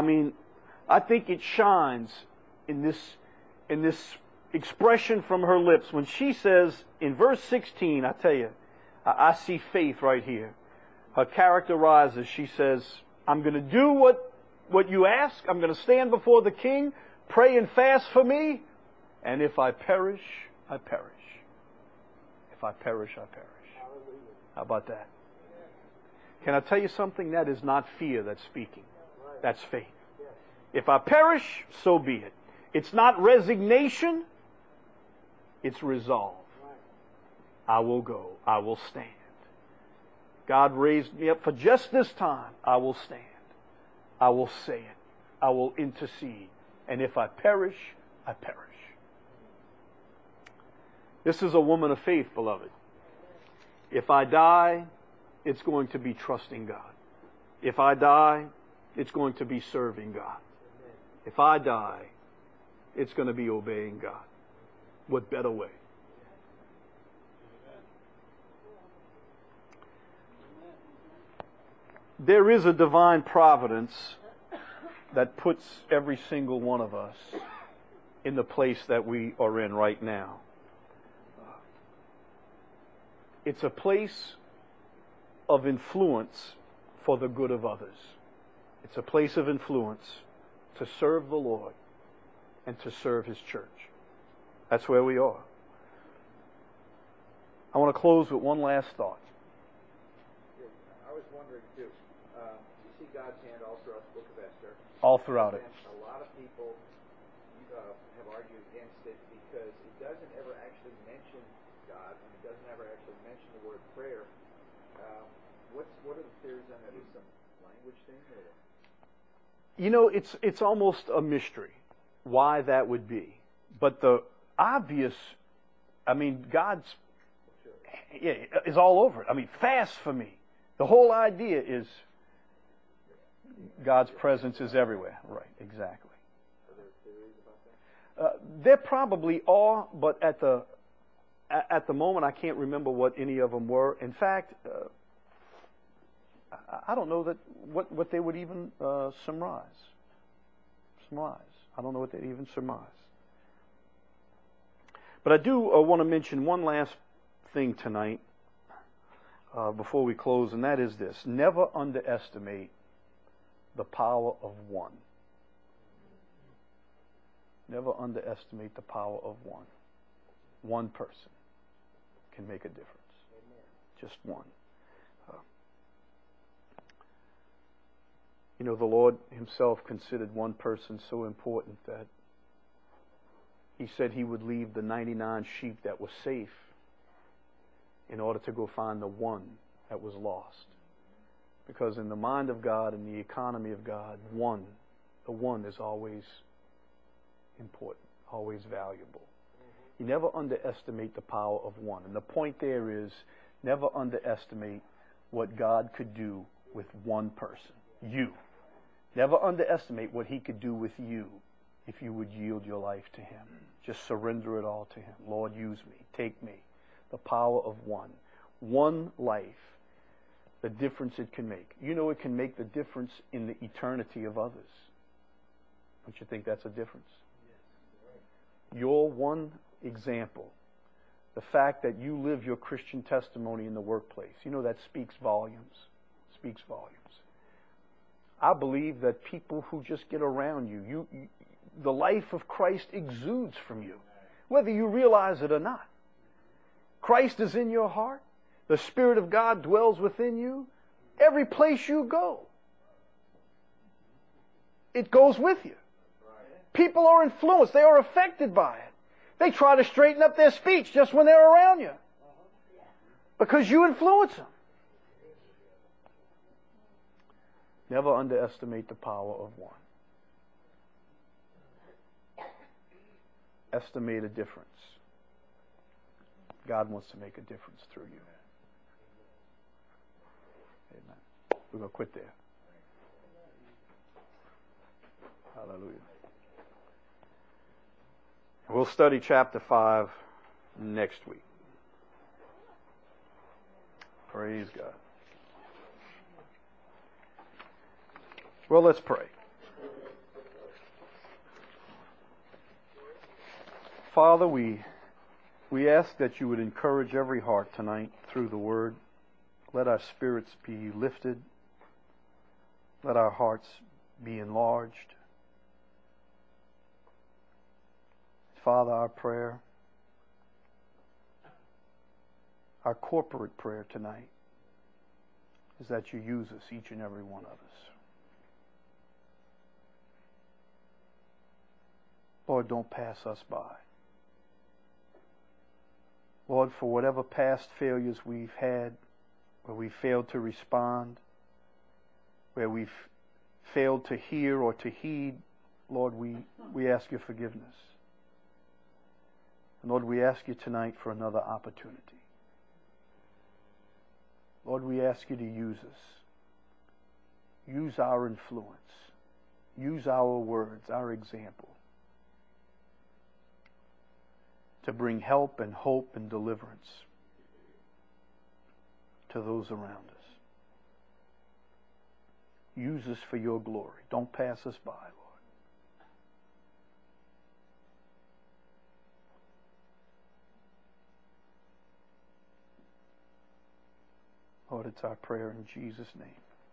I think it shines in this expression from her lips. When she says, in verse 16, I tell you, I see faith right here. Her character rises. She says, I'm going to do what you ask. I'm going to stand before the king, pray and fast for me. And if I perish, I perish. If I perish, I perish. How about that? Can I tell you something? That is not fear that's speaking. That's faith. If I perish, so be it. It's not resignation. It's resolve. I will go. I will stand. God raised me up for just this time. I will stand. I will say it. I will intercede. And if I perish, I perish. This is a woman of faith, beloved. If I die, it's going to be trusting God. If I die, it's going to be serving God. If I die, it's going to be obeying God. What better way? There is a divine providence that puts every single one of us in the place that we are in right now. It's a place of influence for the good of others. It's a place of influence to serve the Lord and to serve His church. That's where we are. I want to close with one last thought. I was wondering too. You see God's hand all throughout the book of Esther. All throughout it. And a lot of people have argued against it because it doesn't ever actually mention God, and it doesn't ever actually mention the word prayer. What are the theories on that? Is some language thing? Or? You know, it's almost a mystery why that would be. But the obvious, God's is all over it. Fast for me. The whole idea is God's presence is everywhere. Right, exactly. Are there theories about that? There probably are, but at the moment I can't remember what any of them were. In fact, I don't know that what they would even surmise. I don't know what they'd even surmise. But I do want to mention one last thing tonight before we close, and that is this. Never underestimate the power of one. Never underestimate the power of one. One person can make a difference. Amen. Just one. The Lord Himself considered one person so important that He said He would leave the 99 sheep that were safe in order to go find the one that was lost. Because in the mind of God, in the economy of God, the one is always important, always valuable. You never underestimate the power of one. And the point there is, never underestimate what God could do with one person. You. Never underestimate what He could do with you if you would yield your life to Him. Just surrender it all to Him. Lord, use me. Take me. The power of one. One life. The difference it can make. It can make the difference in the eternity of others. Don't you think that's a difference? Your one example, the fact that you live your Christian testimony in the workplace, that speaks volumes. Speaks volumes. I believe that people who just get around you, the life of Christ exudes from you, whether you realize it or not. Christ is in your heart. The Spirit of God dwells within you. Every place you go, it goes with you. People are influenced. They are affected by it. They try to straighten up their speech just when they're around you, because you influence them. Never underestimate the power of one. Estimate a difference. God wants to make a difference through you. Amen. We're going to quit there. Hallelujah. We'll study chapter 5 next week. Praise God. Well, let's pray. Father, we ask that you would encourage every heart tonight through the Word. Let our spirits be lifted. Let our hearts be enlarged. Father, our prayer, our corporate prayer tonight, is that you use us, each and every one of us. Lord, don't pass us by. Lord, for whatever past failures we've had, where we failed to respond, where we've failed to hear or to heed, Lord, we ask your forgiveness. And Lord, we ask you tonight for another opportunity. Lord, we ask you to use us. Use our influence. Use our words, our example, to bring help and hope and deliverance to those around us. Use us for your glory. Don't pass us by, Lord. Lord, it's our prayer in Jesus' name.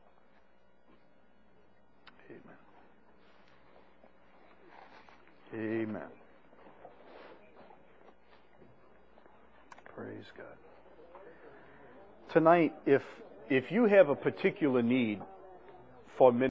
Amen. Amen. Praise God. Tonight, if you have a particular need for ministry,